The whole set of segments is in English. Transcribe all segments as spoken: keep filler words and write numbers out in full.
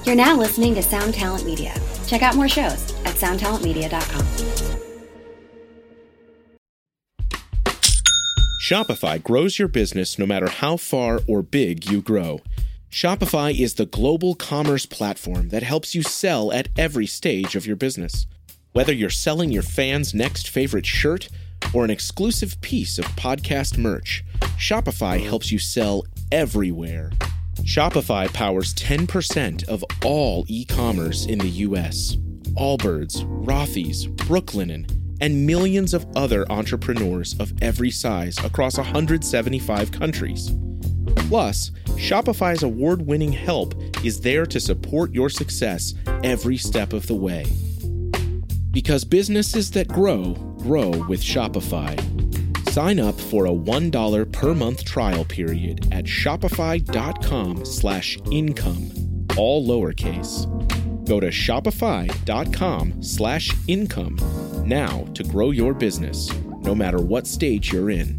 You're now listening to Sound Talent Media. Check out more shows at sound talent media dot com. Shopify grows your business no matter how far or big you grow. Shopify is the global commerce platform that helps you sell at every stage of your business. Whether you're selling your fans' next favorite shirt or an exclusive piece of podcast merch, Shopify helps you sell everywhere. Shopify powers ten percent of all e-commerce in the U S. Allbirds, Rothy's, Brooklinen, and millions of other entrepreneurs of every size across one hundred seventy-five countries. Plus, Shopify's award-winning help is there to support your success every step of the way. Because businesses that grow, grow with Shopify. Sign up for a one dollar per month trial period at shopify.com slash income, all lowercase. Go to shopify.com slash income now to grow your business, no matter what stage you're in.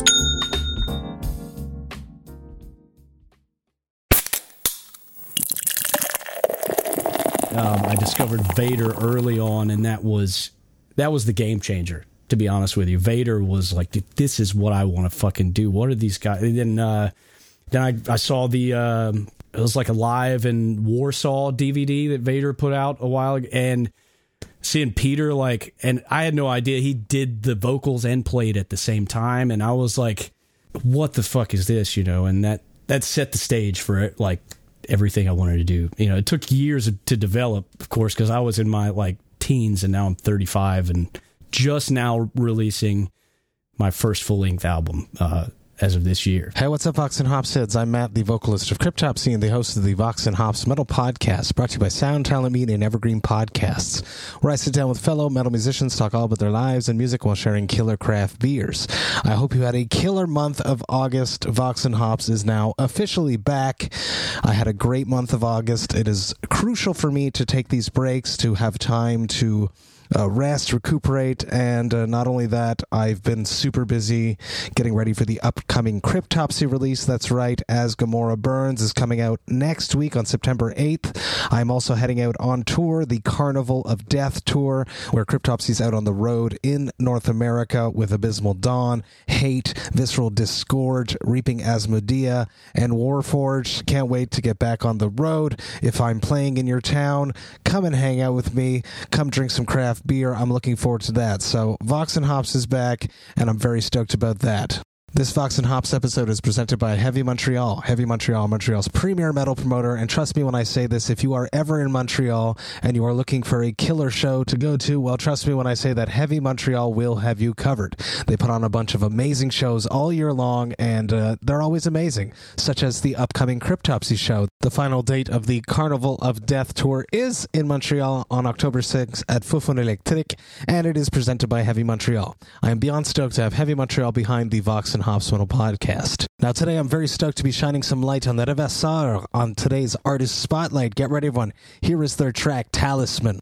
Um, I discovered Vader early on, and that was that was the game changer. To be honest with you, Vader was like, dude, this is what I want to fucking do. What are these guys? And then, uh, then I, I saw the um, it was like a Live in Warsaw D V D that Vader put out a while ago, and seeing Peter like, and I had no idea he did the vocals and played at the same time, and I was like, what the fuck is this, you know? And that that set the stage for it, like everything I wanted to do. You know, it took years to develop, of course, because I was in my like teens, and now I'm thirty-five, and just now releasing my first full-length album uh, as of this year. Hey, what's up, Vox and Hops heads? I'm Matt, the vocalist of Cryptopsy and the host of the Vox and Hops Metal Podcast, brought to you by Sound Talent Media and Evergreen Podcasts, where I sit down with fellow metal musicians, talk all about their lives and music while sharing killer craft beers. I hope you had a killer month of August. Vox and Hops is now officially back. I had a great month of August. It is crucial for me to take these breaks, to have time to Uh, rest, recuperate, and uh, not only that, I've been super busy getting ready for the upcoming Cryptopsy release. That's right, As Gomorrah Burns is coming out next week on September eighth. I'm also heading out on tour, the Carnival of Death tour, where Cryptopsy's out on the road in North America with Abysmal Dawn, Hate, Visceral Disgorge, Reaping Asmodea, and Warforged. Can't wait to get back on the road. If I'm playing in your town, come and hang out with me. Come drink some craft beer. I'm looking forward to that. So Vox and Hops is back, and I'm very stoked about that. This Vox and Hops episode is presented by Heavy Montreal. Heavy Montreal, Montreal's premier metal promoter. And trust me when I say this, if you are ever in Montreal and you are looking for a killer show to go to, well, trust me when I say that Heavy Montreal will have you covered. They put on a bunch of amazing shows all year long, and uh, they're always amazing, such as the upcoming Cryptopsy show. The final date of the Carnival of Death tour is in Montreal on October sixth at Fufun Electric, and it is presented by Heavy Montreal. I am beyond stoked to have Heavy Montreal behind the Vox and Hops Metal Podcast. Now today I'm very stoked to be shining some light on the Revesseur on today's Artist Spotlight. Get ready, everyone. Here is their track, Talisman.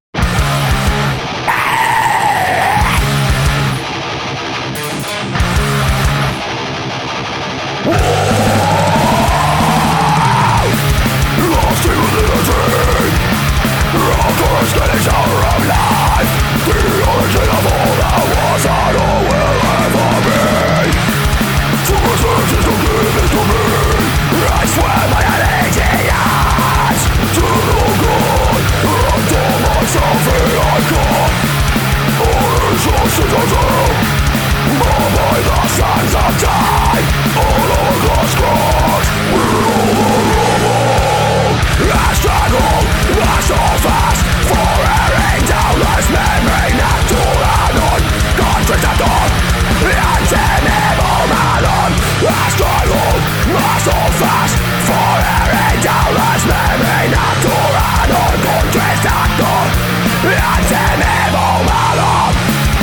I swear my allegiance to the good unto myself and I come. All is your citadel, but by the sands of time, all our lost gods will overrule. I struggle, I so fast, for airing doubtless memory, not to run on, contract at dawn, anti-evil malon. I struggle, I so fast, for airing doubtless memory, not to run on, contract at dawn, anti-evil malon.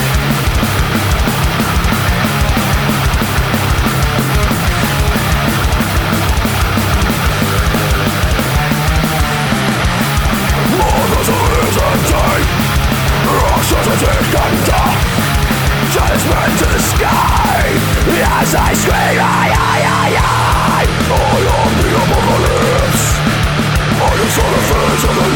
Judgment to the sky as I scream, I, I, I, I I am the apocalypse. I am son of the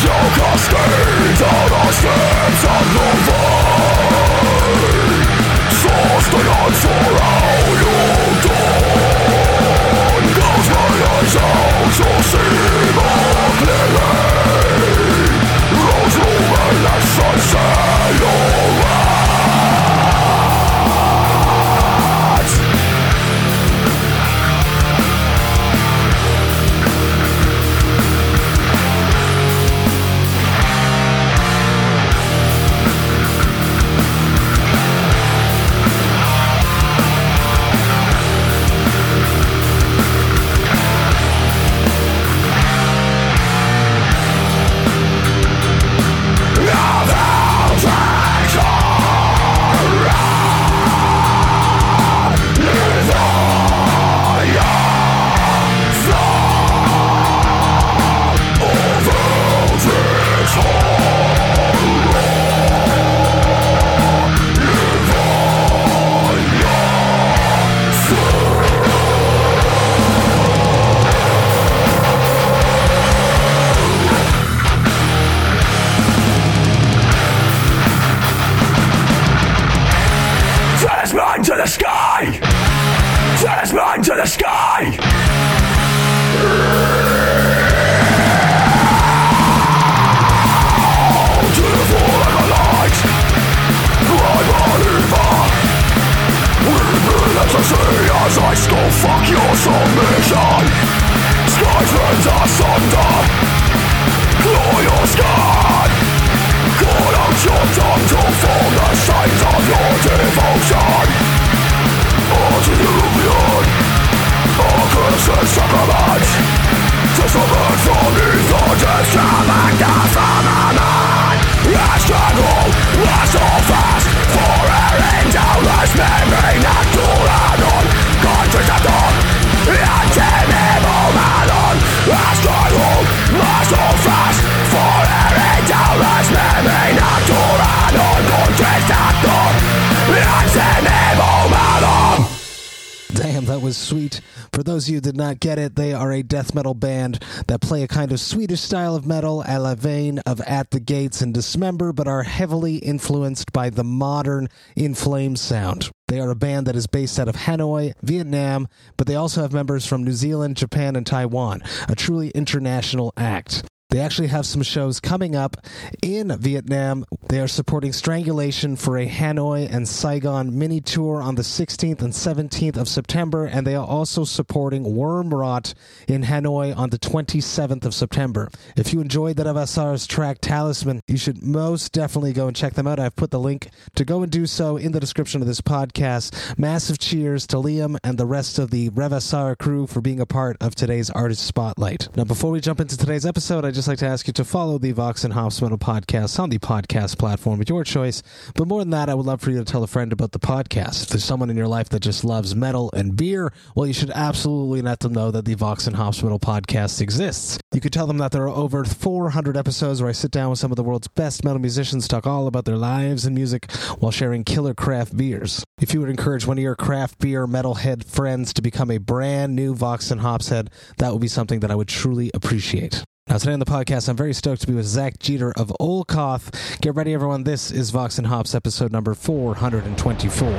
Damn, that was sweet. For those of you who did not get it, they are a death metal band that play a kind of Swedish style of metal a la vein of At the Gates and Dismember, but are heavily influenced by the modern In Flames sound. They are a band that is based out of Hanoi, Vietnam, but they also have members from New Zealand, Japan, and Taiwan, a truly international act. They actually have some shows coming up in Vietnam. They are supporting Strangulation for a Hanoi and Saigon mini tour on the sixteenth and seventeenth of September, and they are also supporting Wormrot in Hanoi on the twenty-seventh of September. If you enjoyed that Revasar's track Talisman, you should most definitely go and check them out. I've put the link to go and do so in the description of this podcast. Massive cheers to Liam and the rest of the Revasar crew for being a part of today's Artist Spotlight. Now, before we jump into today's episode, I just like to ask you to follow the Vox and Hops Metal podcast on the podcast platform of your choice. But more than that, I would love for you to tell a friend about the podcast. If there's someone in your life that just loves metal and beer, well, you should absolutely let them know that the Vox and Hops Metal podcast exists. You could tell them that there are over four hundred episodes where I sit down with some of the world's best metal musicians, talk all about their lives and music while sharing killer craft beers. If you would encourage one of your craft beer metalhead friends to become a brand new Vox and Hops head, that would be something that I would truly appreciate. Now, today on the podcast, I'm very stoked to be with Zach Jeter of Olkoth. Get ready, everyone. This is Vox and Hops episode number four hundred twenty-four.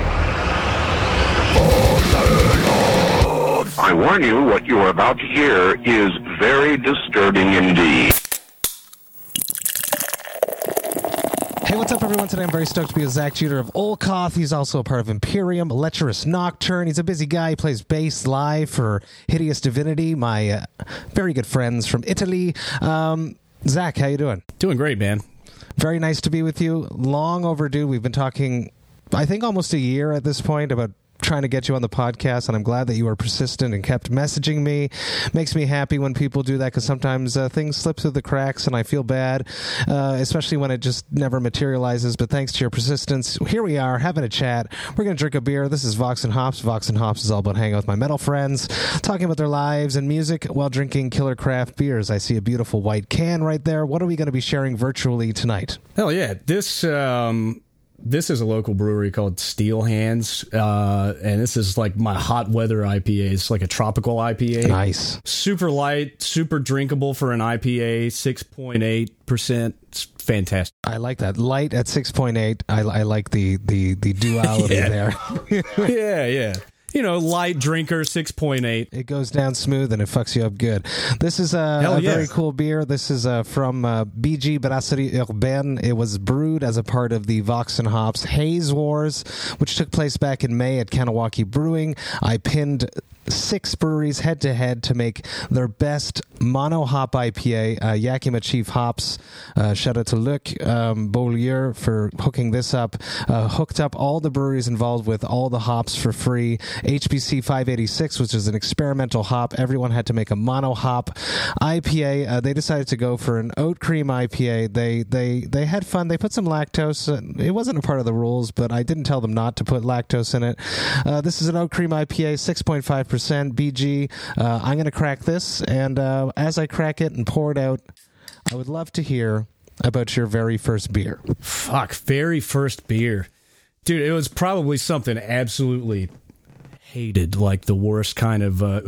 I warn you, what you are about to hear is very disturbing indeed. Hey, what's up, everyone? Today I'm very stoked to be with Zach Jeter of Olkoth. He's also a part of Imperium, Lecherous Nocturne. He's a busy guy. He plays bass live for Hideous Divinity, my uh, very good friends from Italy. Um, Zach, how you doing? Doing great, man. Very nice to be with you. Long overdue. We've been talking, I think, almost a year at this point about trying to get you on the podcast, and I'm glad that you were persistent and kept messaging me. Makes me happy when people do that, because sometimes uh, things slip through the cracks and I feel bad, uh, especially when it just never materializes. But thanks to your persistence, here we are having a chat. We're going to drink a beer. This is Vox and Hops. Vox and Hops is all about hanging out with my metal friends, talking about their lives and music while drinking killer craft beers. I see a beautiful white can right there. What are we going to be sharing virtually tonight? Hell yeah. This, um... this is a local brewery called Steel Hands, uh, and this is like my hot weather I P A. It's like a tropical I P A. Nice. Super light, super drinkable for an I P A, six point eight percent. It's fantastic. I like that. Light at six point eight. I, I like the, the, the duality Yeah. there. yeah, yeah. You know, light drinker, six point eight. It goes down smooth and it fucks you up good. This is a, Hell a yeah. very cool beer. This is uh, from uh, B G Brasserie Urbaine. It was brewed as a part of the Vox and Hops Haze Wars, which took place back in May at Kanawaki Brewing. I pinned six breweries head to head to make their best mono hop I P A. Uh, Yakima Chief Hops, uh, shout out to Luc um, Beaulieu for hooking this up. Uh, hooked up all the breweries involved with all the hops for free. H B C five eighty-six, which is an experimental hop. Everyone had to make a mono hop I P A. Uh, they decided to go for an oat cream I P A. They they they had fun. They put some lactose. It wasn't a part of the rules, but I didn't tell them not to put lactose in it. Uh, this is an oat cream I P A, six point five percent B G. Uh, I'm going to crack this, and uh, as I crack it and pour it out, I would love to hear about your very first beer. Fuck, very first beer. Dude, it was probably something absolutely hated, like the worst kind of... Uh,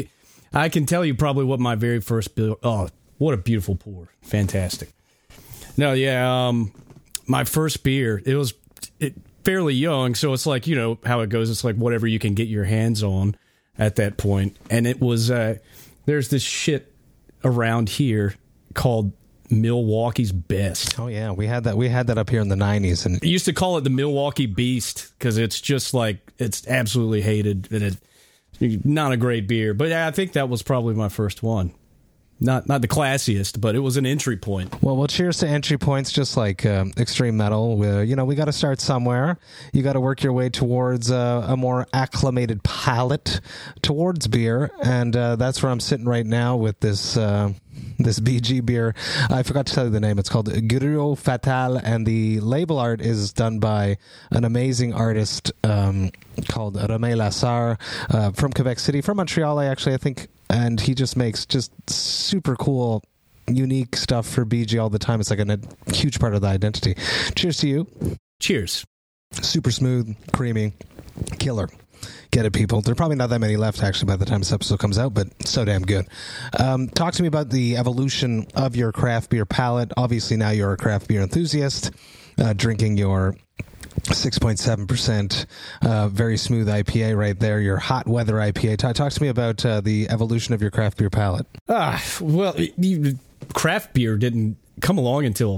I can tell you probably what my very first beer... Oh, what a beautiful pour. Fantastic. No, yeah, um, my first beer, it was it, fairly young, so it's like, you know, how it goes. It's like whatever you can get your hands on at that point. And it was... Uh, there's this shit around here called Milwaukee's Best. Oh yeah, we had that. We had that up here in the nineties, and I used to call it the Milwaukee Beast because it's just like it's absolutely hated and it not a great beer. But I think that was probably my first one. Not not the classiest, but it was an entry point. well, well, cheers to entry points. Just like um, extreme metal, where you know we got to start somewhere. You got to work your way towards uh, a more acclimated palate towards beer, and uh, that's where I'm sitting right now with this. Uh, This B G beer. I forgot to tell you the name. It's called Gruau Fatal, and the label art is done by an amazing artist um, called Romain Lassar uh, from Quebec City, from Montreal, actually, I think. And he just makes just super cool, unique stuff for B G all the time. It's like a, a huge part of the identity. Cheers to you. Cheers. Super smooth, creamy, killer. Get it, people. There are probably not that many left, actually, by the time this episode comes out, but so damn good. Um, talk to me about the evolution of your craft beer palate. Obviously, now you're a craft beer enthusiast, uh, drinking your six point seven percent uh, very smooth I P A right there, your hot weather I P A. Talk, talk to me about uh, the evolution of your craft beer palate. Ah, well, you, craft beer didn't come along until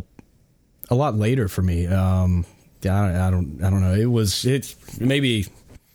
a lot later for me. Um, I, I don't, I don't know. It was it maybe.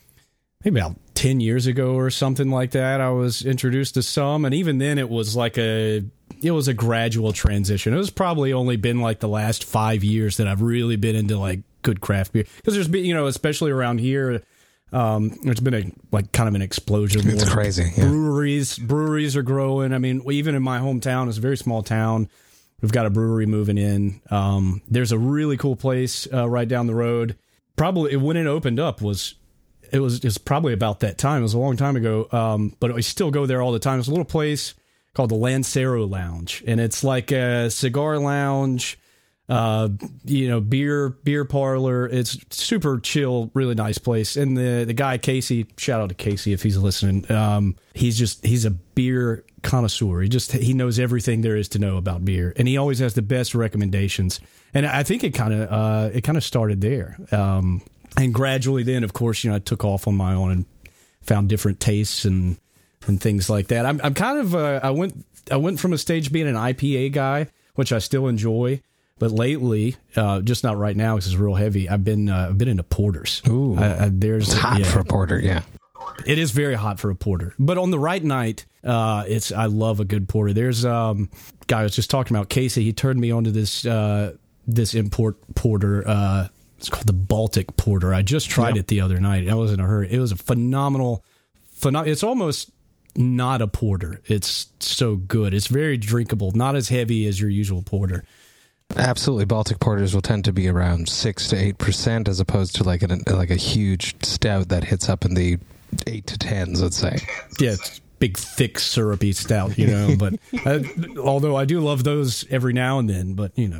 Maybe about ten years ago or something like that, I was introduced to some, and even then it was like a, it was a gradual transition. It was probably only been like the last five years that I've really been into like good craft beer. Because there's been, you know, especially around here, um, there's been a, like kind of an explosion. It's More crazy. Yeah. Breweries, breweries are growing. I mean, even in my hometown, it's a very small town. We've got a brewery moving in. Um, there's a really cool place uh, right down the road. Probably when it opened up was... It was, it was probably about that time. It was a long time ago, um, but I still go there all the time. It's a little place called the Lancero Lounge, and it's like a cigar lounge, uh, you know, beer beer parlor. It's super chill, really nice place. And the the guy Casey, shout out to Casey if he's listening. Um, he's just he's a beer connoisseur. He just he knows everything there is to know about beer, and he always has the best recommendations. And I think it kind of uh, it kind of started there. Um, And gradually then, of course, you know, I took off on my own and found different tastes and and things like that. I'm I'm kind of uh, I went I went from a stage being an I P A guy, which I still enjoy, but lately, uh, just not right now because it's real heavy. I've been uh, I've been into porters. Ooh, I, I, there's it's hot yeah. for a porter, yeah. It is very hot for a porter, but on the right night, uh, it's I love a good porter. There's um guy I was just talking about, Casey. He turned me onto this uh, this import porter. Uh, It's called the Baltic Porter. I just tried yeah. it the other night. I was in a hurry. It was a phenomenal, phenom- it's almost not a porter. It's so good. It's very drinkable, not as heavy as your usual porter. Absolutely. Baltic porters will tend to be around six to eight percent as opposed to like, an, like a huge stout that hits up in the eight to tens, let's say. Yeah, it's big, thick, syrupy stout, you know. But uh, although I do love those every now and then, but, you know.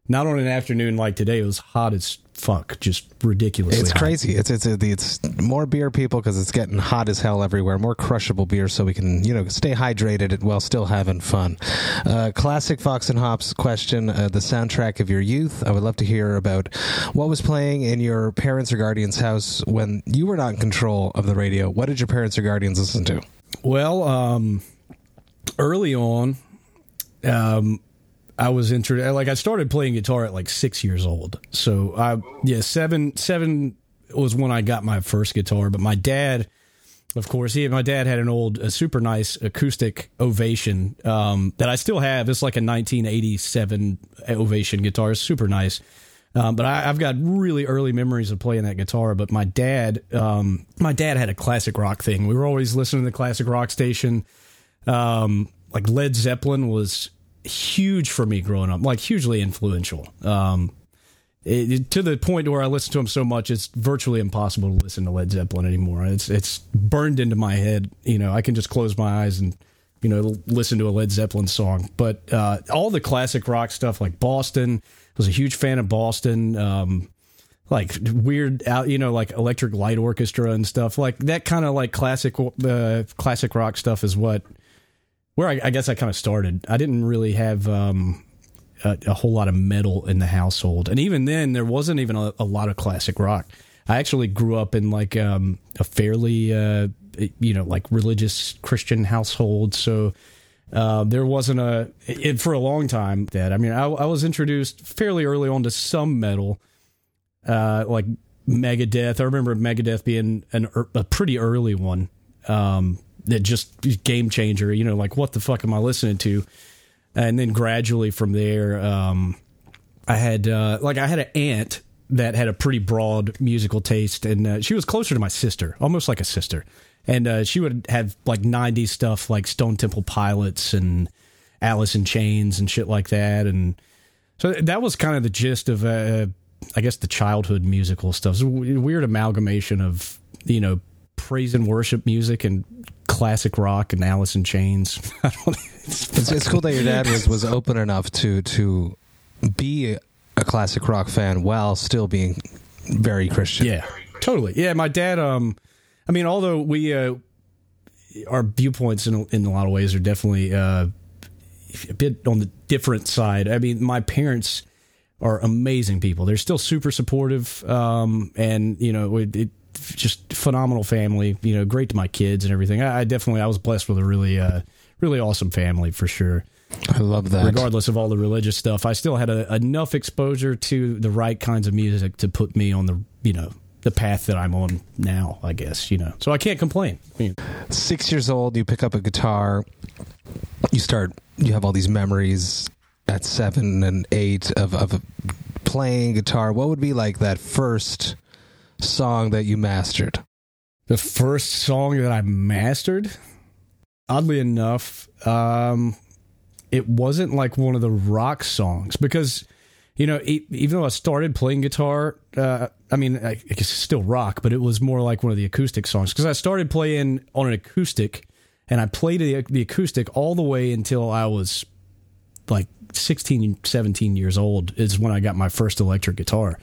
not on an afternoon like today. It was hot as fuck, just ridiculously It's hot. crazy. It's it's it's more beer, people, because it's getting hot as hell everywhere. More crushable beer, so we can you know stay hydrated while still having fun. Uh, classic Vox and Hops question: uh, the soundtrack of your youth. I would love to hear about what was playing in your parents' or guardians' house when you were not in control of the radio. What did your parents or guardians listen to? Well, um, early on, um, I was introduced. Like I started playing guitar at like six years old. So I, yeah, seven, seven was when I got my first guitar. But my dad, of course, he, my dad had an old, a super nice acoustic Ovation um, that I still have. It's like a nineteen eighty-seven Ovation guitar. It's super nice. Um, but I, I've got really early memories of playing that guitar. But my dad, um, my dad had a classic rock thing. We were always listening to the classic rock station. Um, like Led Zeppelin was huge for me growing up, like hugely influential. Um, it, it, to the point where I listen to them so much, it's virtually impossible to listen to Led Zeppelin anymore. It's it's burned into my head. You know, I can just close my eyes and you know listen to a Led Zeppelin song. But uh, all the classic rock stuff, like Boston. Was a huge fan of Boston, um, like weird out, you know, like Electric Light Orchestra and stuff like that. Kind of like classic, uh, classic rock stuff is what where I, I guess I kind of started. I didn't really have um, a, a whole lot of metal in the household, and even then, there wasn't even a, a lot of classic rock. I actually grew up in like um, a fairly, uh, you know, like religious Christian household, so. Uh, there wasn't a it, for a long time that I mean I, I was introduced fairly early on to some metal, uh, like Megadeth. I remember Megadeth being an, a pretty early one um, that just game changer. You know, like what the fuck am I listening to? And then gradually from there, um, I had uh, like I had an aunt that had a pretty broad musical taste, and uh, she was closer to my sister, almost like a sister. And uh, she would have like nineties stuff like Stone Temple Pilots and Alice in Chains and shit like that. And so that was kind of the gist of, uh, I guess, the childhood musical stuff. It's a weird amalgamation of, you know, praise and worship music and classic rock and Alice in Chains. I don't, it's, it's, it's cool that your dad was, was open enough to, to be a classic rock fan while still being very Christian. Yeah, totally. Yeah, my dad... um. I mean, although we, uh, our viewpoints in in a lot of ways are definitely uh, a bit on the different side. I mean, my parents are amazing people. They're still super supportive, um, and you know, it, it just phenomenal family. You know, great to my kids and everything. I, I definitely, I was blessed with a really, uh, really awesome family for sure. I love that. Regardless of all the religious stuff, I still had a, enough exposure to the right kinds of music to put me on the, you know. the path that I'm on now, I guess, you know. So I can't complain. I mean, Six years old, you pick up a guitar, you start, you have all these memories at seven and eight of, of playing guitar. What would be like that first song that you mastered? The first song that I mastered, oddly enough, um, it wasn't like one of the rock songs because... You know, even though I started playing guitar, uh, I mean, I guess it's still rock, but it was more like one of the acoustic songs. Because I started playing on an acoustic, and I played the, the acoustic all the way until I was like sixteen, seventeen years old is when I got my first electric guitar.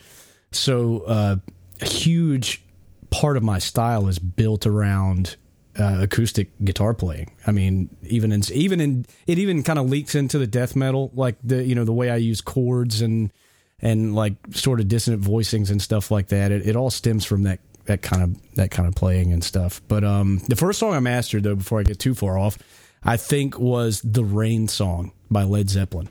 So uh, a huge part of my style is built around uh, acoustic guitar playing. I mean, even in even in it even kind of leaks into the death metal, like the you know the way I use chords and and like sort of dissonant voicings and stuff like that. It, it all stems from that that kind of that kind of playing and stuff. But um, the first song I mastered, though, before I get too far off, I think was "The Rain Song" by Led Zeppelin.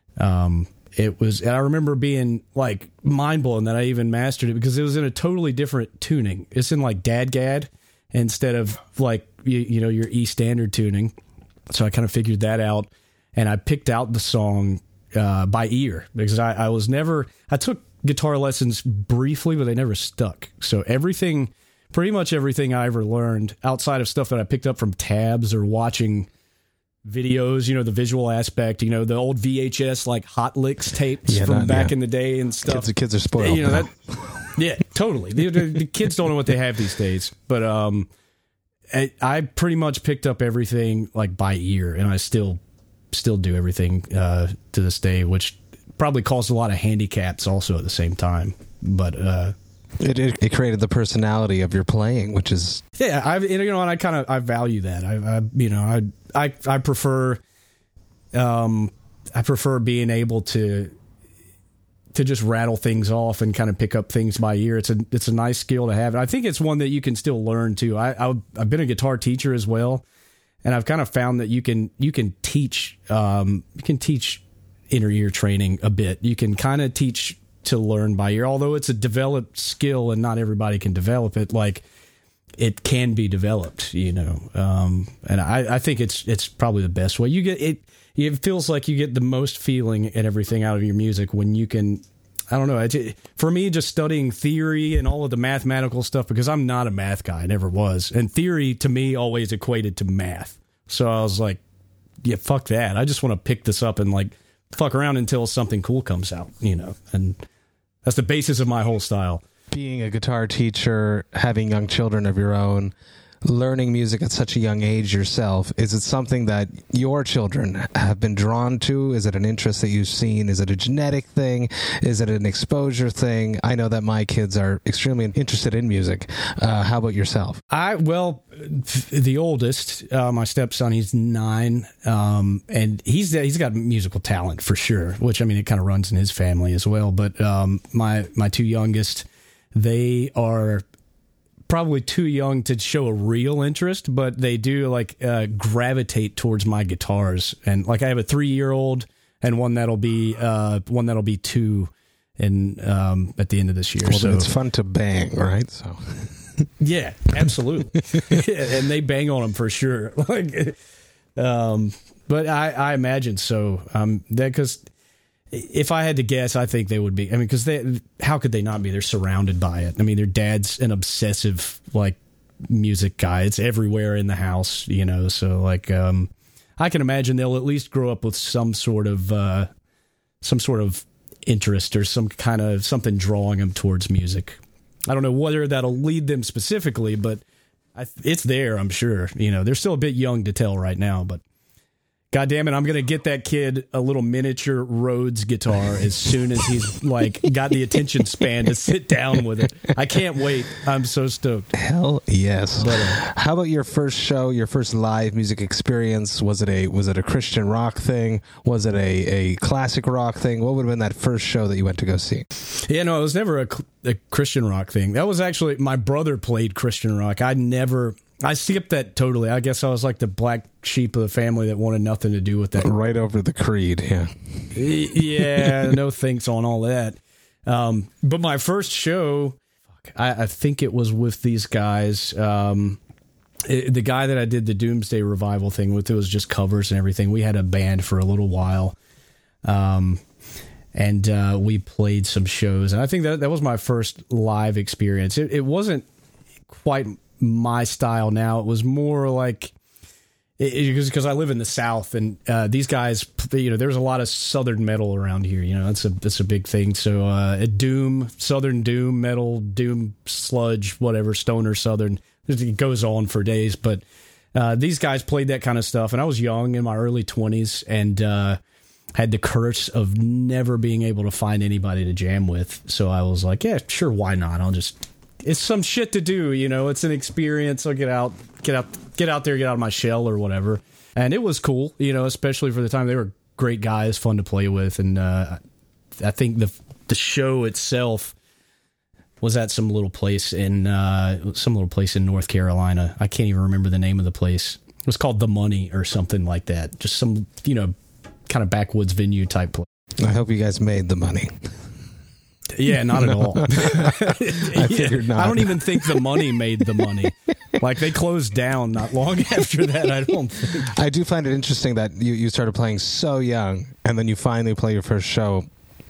Um, it was, and I remember being like mind blown that I even mastered it because it was in a totally different tuning. It's in like DADGAD instead of like you, you know your E standard tuning. So I kind of figured that out, and I picked out the song uh, by ear because I, I was never. I took guitar lessons briefly, but they never stuck. So everything, pretty much everything I ever learned outside of stuff that I picked up from tabs or watching videos, you know, the visual aspect, you know, the old V H S like Hot Licks tapes yeah, from not, back yeah. in the day and stuff. Kids, the kids are spoiled. You know, that, yeah, totally. The, the, the kids don't know what they have these days. But um, I, I pretty much picked up everything like by ear, and I still still do everything uh, to this day, which probably caused a lot of handicaps also at the same time. But uh, it, it it created the personality of your playing, which is yeah. I you know and I kind of I value that. I, I you know I I I prefer um I prefer being able to. to just rattle things off and kind of pick up things by ear. It's a it's a nice skill to have. And I think it's one that you can still learn too. I, I I've been a guitar teacher as well, and I've kind of found that you can you can teach um, you can teach inner ear training a bit. You can kind of teach to learn by ear, although it's a developed skill and not everybody can develop it. Like it can be developed, you know. Um, and I, I think it's it's probably the best way. You get it. It feels like you get the most feeling and everything out of your music when you can, I don't know, it, for me, just studying theory and all of the mathematical stuff, because I'm not a math guy, I never was. And theory, to me, always equated to math. So I was like, yeah, fuck that. I just want to pick this up and, like, fuck around until something cool comes out, you know. And that's the basis of my whole style. Being a guitar teacher, having young children of your own, learning music at such a young age yourself, is it something that your children have been drawn to? Is it an interest that you've seen? Is it a genetic thing? Is it an exposure thing? I know that my kids are extremely interested in music. Uh, how about yourself? I well, the oldest, uh, my stepson, he's nine, um, and he's he's got musical talent for sure. Which I mean, it kind of runs in his family as well. But um, my my two youngest, they are probably too young to show a real interest, but they do like uh, gravitate towards my guitars. And like I have a three-year-old and one that'll be uh, one that'll be two, in um, at the end of this year. Well, so it's fun to bang, right? So yeah, absolutely, and they bang on them for sure. Like, um, but I, I imagine so. Um, that because. If I had to guess, I think they would be. I mean, because they, how could they not be? They're surrounded by it. I mean, their dad's an obsessive, like, music guy. It's everywhere in the house, you know. So, like, um, I can imagine they'll at least grow up with some sort of, uh, some sort of interest or some kind of something drawing them towards music. I don't know whether that'll lead them specifically, but I, it's there. I'm sure. You know, they're still a bit young to tell right now, but. God damn it, I'm going to get that kid a little miniature Rhodes guitar as soon as he's, like, got the attention span to sit down with it. I can't wait. I'm so stoked. Hell yes. But, uh, how about your first show, your first live music experience? Was it a was it a Christian rock thing? Was it a, a classic rock thing? What would have been that first show that you went to go see? Yeah, no, it was never a, a Christian rock thing. That was actually, my brother played Christian rock. I never... I skipped that totally. I guess I was like the black sheep of the family that wanted nothing to do with that. Right over the creed, yeah. Yeah, no thanks on all that. Um, but my first show, I, I think it was with these guys. Um, it, the guy that I did the Doomsday Revival thing with, it was just covers and everything. We had a band for a little while. Um, and uh, we played some shows. And I think that, that was my first live experience. It, it wasn't quite my style now. It was more like, because I live in the South, and uh, these guys, you know, there's a lot of Southern metal around here. You know, that's a that's a big thing. So uh, Doom, Southern Doom metal, Doom sludge, whatever, stoner Southern. It goes on for days. But uh, these guys played that kind of stuff, and I was young, in my early twenties, and uh, had the curse of never being able to find anybody to jam with. So I was like, yeah, sure, why not? I'll just. It's some shit to do, you know. It's an experience. I'll get out, get out, get out there, get out of my shell or whatever. And it was cool, you know, especially for the time. They were great guys, fun to play with, and uh, I think the the show itself was at some little place in uh, some little place in North Carolina. I can't even remember the name of the place. It was called The Money or something like that. Just some, you know, kind of backwoods venue type place. I hope you guys made the money. Yeah, not at all. I figured not. I don't even think The Money made the money. Like, they closed down not long after that, I don't think. I do find it interesting that you, you started playing so young, and then you finally play your first show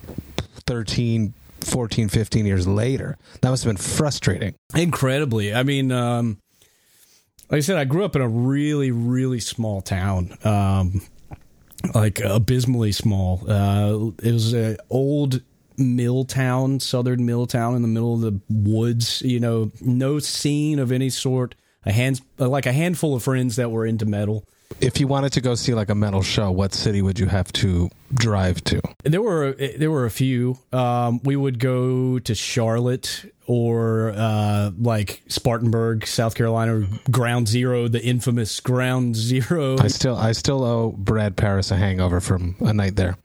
thirteen, fourteen, fifteen years later. That must have been frustrating. Incredibly. I mean, um, like I said, I grew up in a really, really small town. Um, like, abysmally small. Uh, it was an old mill town, southern mill town in the middle of the woods, you know, no scene of any sort, a hand, like a handful of friends that were into metal. If you wanted to go see like a metal show, what city would you have to drive to? There were there were a few. Um, we would go to Charlotte or uh, like Spartanburg, South Carolina, or Ground Zero, the infamous Ground Zero. I still I still owe Brad Paris a hangover from a night there.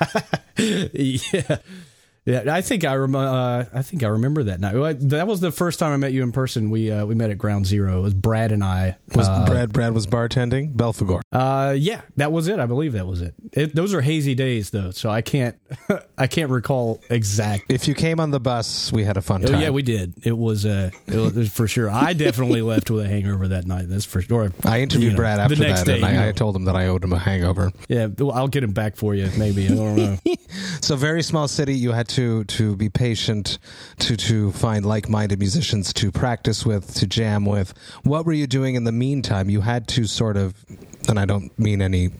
yeah. Yeah, I think I rem- uh, I think I remember that night. That was the first time I met you in person. We uh, we met at Ground Zero. It was Brad and I. Was uh, Brad Brad was bartending? Belphegor. Uh, yeah, that was it. I believe that was it. it. Those are hazy days, though, so I can't I can't recall exact. If you came on the bus, we had a fun time. Oh, yeah, we did. It was uh, it was for sure. I definitely left with a hangover that night. That's for sure. I interviewed you know, Brad after the next that, day, and I, you know. I told him that I owed him a hangover. Yeah, well, I'll get him back for you. Maybe I don't know. So, very small city. You had to to be patient to to find like-minded musicians to practice with, to jam with. What were you doing in the meantime? You had to sort of, and I don't mean any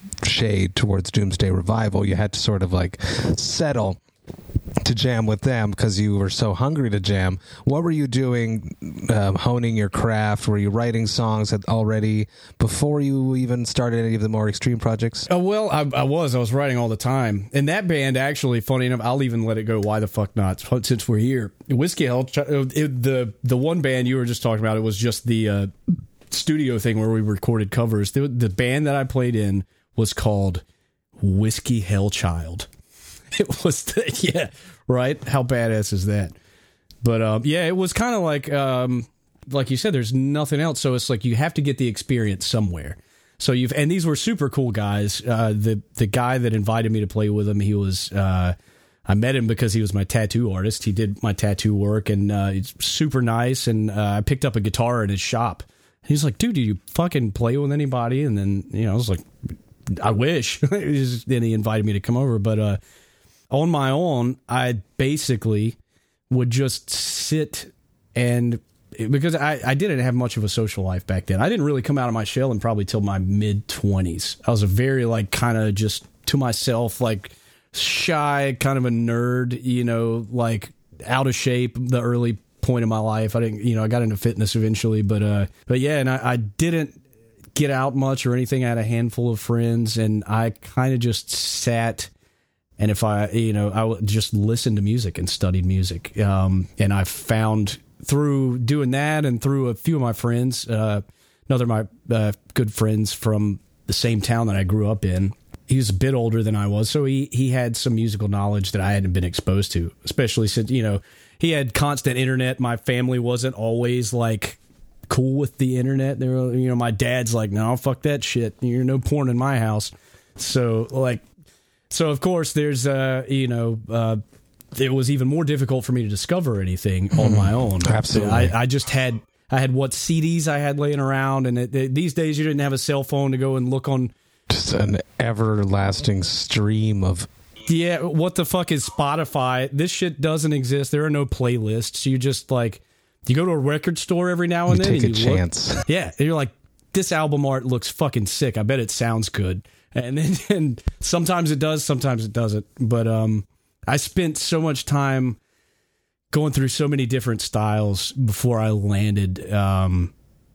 shade towards Doomsday Revival, you had to sort of like settle to jam with them because you were so hungry to jam. What were you doing, um, honing your craft? Were you writing songs already before you even started any of the more extreme projects? Oh, well, I, I was. I was writing all the time. And that band, actually, funny enough, I'll even let it go. Why the fuck not? Since we're here. Whiskey Hell, it, the, the one band you were just talking about, it was just the uh, studio thing where we recorded covers. The, the band that I played in was called Whiskey Hell Child. It was, the, yeah, right? How badass is that? But, um, yeah, it was kind of like, um, like you said, there's nothing else. So it's like you have to get the experience somewhere. So you've, and these were super cool guys. Uh, the, the guy that invited me to play with him, he was, uh, I met him because he was my tattoo artist. He did my tattoo work, and uh, he's super nice. And uh, I picked up a guitar in his shop. He's like, dude, do you fucking play with anybody? And then, you know, I was like, I wish. Then he invited me to come over. But uh, on my own, I basically would just sit and, because I, I didn't have much of a social life back then. I didn't really come out of my shell in probably till my mid-twenties. I was a very, like, kind of just to myself, like, shy, kind of a nerd, you know, like, out of shape, the early point in my life. I didn't, you know, I got into fitness eventually, but, uh, but yeah, and I, I didn't get out much or anything. I had a handful of friends, and I kind of just sat, and if I, you know, I would just listen to music and studied music. Um, and I found through doing that and through a few of my friends, uh, another of my uh, good friends from the same town that I grew up in, he was a bit older than I was, so he, he had some musical knowledge that I hadn't been exposed to, especially since, you know, he had constant internet. My family wasn't always, like, cool with the internet. They were, you know, my dad's like, no, fuck that shit. You're no porn in my house. So, like, so of course there's, uh, you know, uh, it was even more difficult for me to discover anything on my own. Absolutely. I, I just had, I had what C Ds I had laying around, and it, it, these days you didn't have a cell phone to go and look on. Just an everlasting stream of. Yeah, what the fuck is Spotify? This shit doesn't exist. There are no playlists. You just, like, you go to a record store every now and You then. take and a you look- chance. yeah, and you're like, this album art looks fucking sick. I bet it sounds good. And then and sometimes it does, sometimes it doesn't. But um, I spent so much time going through so many different styles before I landed. Um,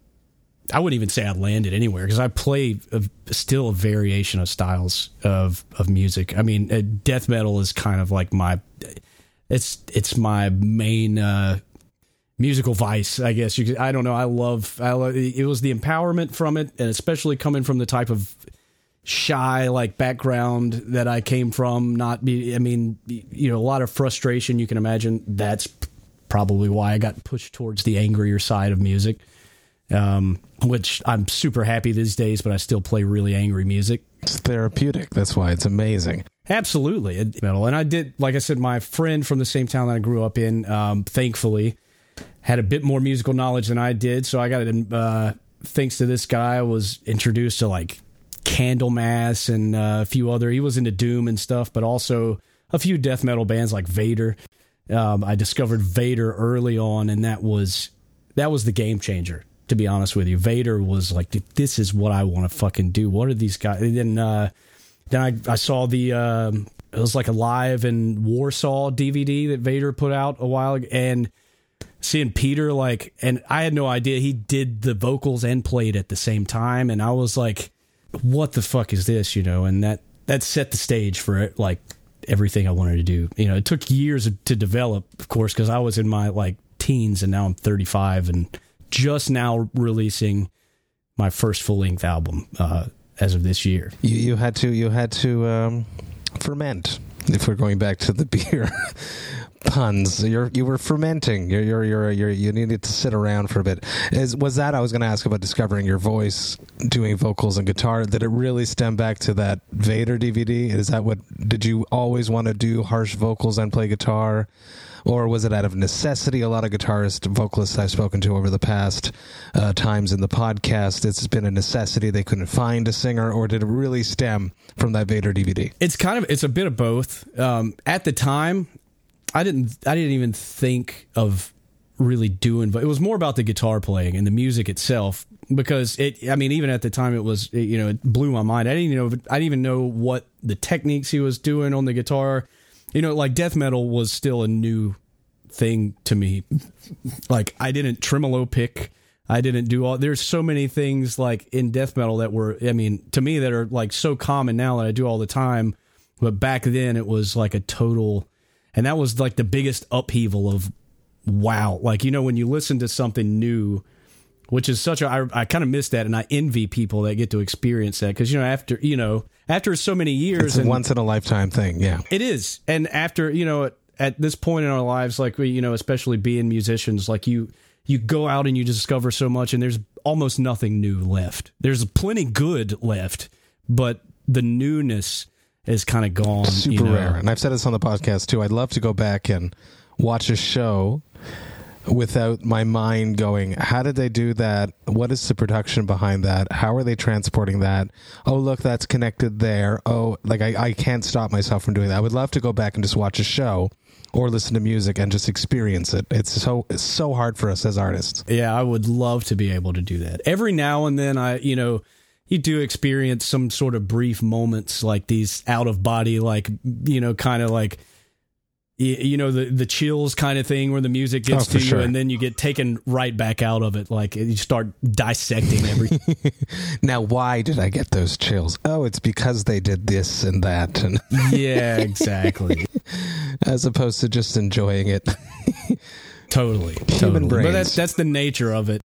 I wouldn't even say I landed anywhere, because I play a, still a variation of styles of of music. I mean, uh, death metal is kind of like my it's it's my main uh, musical vice, I guess. You could, I don't know. I love. I love, it was the empowerment from it, and especially coming from the type of shy, like, background that I came from. Not be. I mean, you know, a lot of frustration. You can imagine that's probably why I got pushed towards the angrier side of music. Um, which I'm super happy these days, but I still play really angry music. It's therapeutic. That's why it's amazing. Absolutely. Metal. And I did, like I said, my friend from the same town that I grew up in, um, thankfully, had a bit more musical knowledge than I did. So I got, uh, thanks to this guy, I was introduced to, like, Candlemass and uh, a few other, he was into Doom and stuff, but also a few death metal bands like Vader. Um, I discovered Vader early on, and that was, that was the game changer. To be honest with you, Vader was like, this is what I want to fucking do. What are these guys? And then, uh, then I, I saw the, um, it was like a Live in Warsaw D V D that Vader put out a while ago, and seeing Peter, like, and I had no idea he did the vocals and played at the same time. And I was like, what the fuck is this, you know? And that, that set the stage for it, like everything I wanted to do. You know, it took years to develop, of course, because I was in my like teens and now I'm thirty-five and just now releasing my first full length album uh, as of this year. You, you had to, you had to um, ferment. If we're going back to the beer puns, you're you were fermenting. You're you're you're, you're you needed to sit around for a bit. Is was that I was going to ask about discovering your voice, doing vocals and guitar? Did it really stem back to that Vader D V D? Is that what? Did you always want to do harsh vocals and play guitar? Or was it out of necessity? A lot of guitarists, vocalists I've spoken to over the past uh, times in the podcast, it's been a necessity. They couldn't find a singer, or did it really stem from that Vader D V D? It's kind of, it's a bit of both. Um, at the time, I didn't, I didn't even think of really doing, but it was more about the guitar playing and the music itself, because it, I mean, even at the time it was, it, you know, it blew my mind. I didn't even know, I didn't even know what the techniques he was doing on the guitar. You know, like death metal was still a new thing to me. Like I didn't tremolo pick. I didn't do all, there's so many things like in death metal that were, I mean, to me that are like so common now that I do all the time. But back then it was like a total, and that was like the biggest upheaval of wow. Like, you know, when you listen to something new, which is such a, I, I kind of miss that. And I envy people that get to experience that. Because, you know, after, you know, after so many years. It's a and once in a lifetime thing. Yeah, it is. And after, you know, at, at this point in our lives, like we, you know, especially being musicians, like you, you go out and you discover so much and there's almost nothing new left. There's plenty good left, but the newness is kind of gone. Super you know? rare. And I've said this on the podcast too. I'd love to go back and watch a show without my mind going, how did they do that? What is the production behind that? How are they transporting that? Oh, look, that's connected there. Oh, like I, I can't stop myself from doing that. I would love to go back and just watch a show or listen to music and just experience it. It's so it's so hard for us as artists. Yeah, I would love to be able to do that. Every now and then I, you know, you do experience some sort of brief moments like these out of body, like, you know, kind of like, you know, the, the chills kind of thing where the music gets oh, to you sure. and then you get taken right back out of it. Like you start dissecting everything. Now, why did I get those chills? Oh, it's because they did this and that. And yeah, exactly. As opposed to just enjoying it. Totally. Human totally. brains. But that's, that's the nature of it.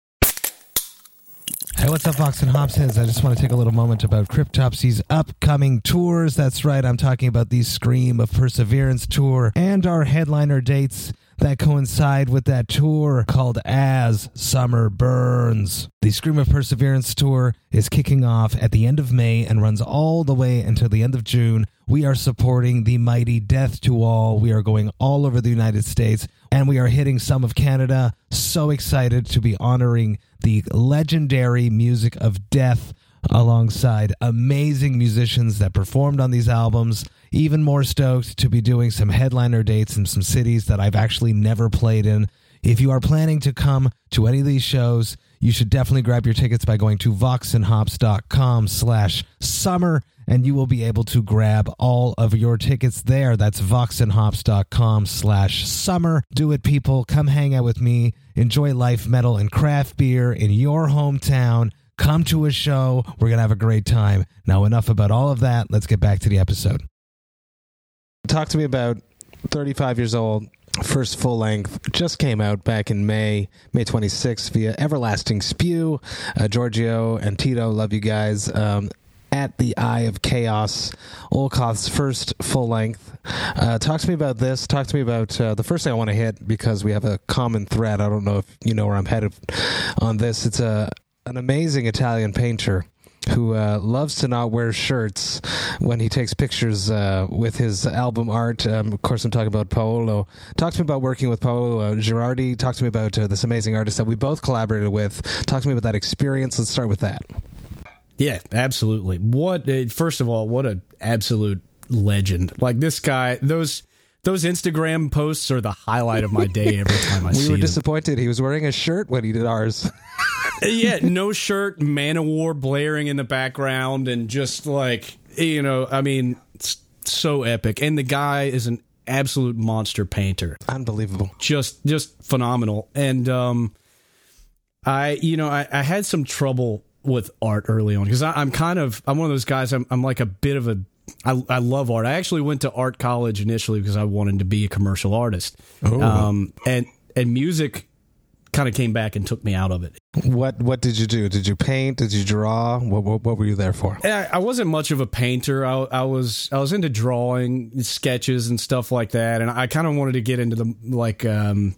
Hey, what's up, Vox and Hopsheads? I just want to take a little moment about Cryptopsy's upcoming tours. That's right, I'm talking about the Scream of Perseverance tour and our headliner dates that coincide with that tour called As Summer Burns. The Scream of Perseverance tour is kicking off at the end of May and runs all the way until the end of June. We are supporting the mighty Death to All. We are going all over the United States, and we are hitting some of Canada. So excited to be honoring the legendary music of Death alongside amazing musicians that performed on these albums. Even more stoked to be doing some headliner dates in some cities that I've actually never played in. If you are planning to come to any of these shows, you should definitely grab your tickets by going to voxandhops.com slash summer, and you will be able to grab all of your tickets there. That's voxandhops.com slash summer. Do it, people. Come hang out with me. Enjoy life, metal, and craft beer in your hometown. Come to a show. We're going to have a great time. Now, enough about all of that. Let's get back to the episode. Talk to me about thirty-five years old, first full length, just came out back in May, May twenty-sixth via Everlasting Spew. Uh, Giorgio and Tito, love you guys. Um, At the Eye of Chaos, Olkoth's first full length. Uh, talk to me about this. Talk to me about uh, the first thing I want to hit, because we have a common thread. I don't know if you know where I'm headed on this. It's a an amazing Italian painter who uh, loves to not wear shirts when he takes pictures uh, with his album art. Um, of course, I'm talking about Paolo. Talk to me about working with Paolo uh, Girardi. Talk to me about uh, this amazing artist that we both collaborated with. Talk to me about that experience. Let's start with that. Yeah, absolutely. What, uh, first of all, what an absolute legend. Like this guy, those those Instagram posts are the highlight of my day every time I we see them. We were disappointed. He was wearing a shirt when he did ours. Yeah, no shirt, Manowar blaring in the background, and just like, you know, I mean, it's so epic. And the guy is an absolute monster painter. Unbelievable. Just just phenomenal. And um, I, you know, I, I had some trouble with art early on because I'm kind of I'm one of those guys. I'm I'm like a bit of a I, I love art. I actually went to art college initially because I wanted to be a commercial artist. Oh. Um, and and music kind of came back and took me out of it. What what did you do? Did you paint? Did you draw? What what, what were you there for? I, I wasn't much of a painter. I, I was I was into drawing, sketches, and stuff like that. And I kind of wanted to get into the like um,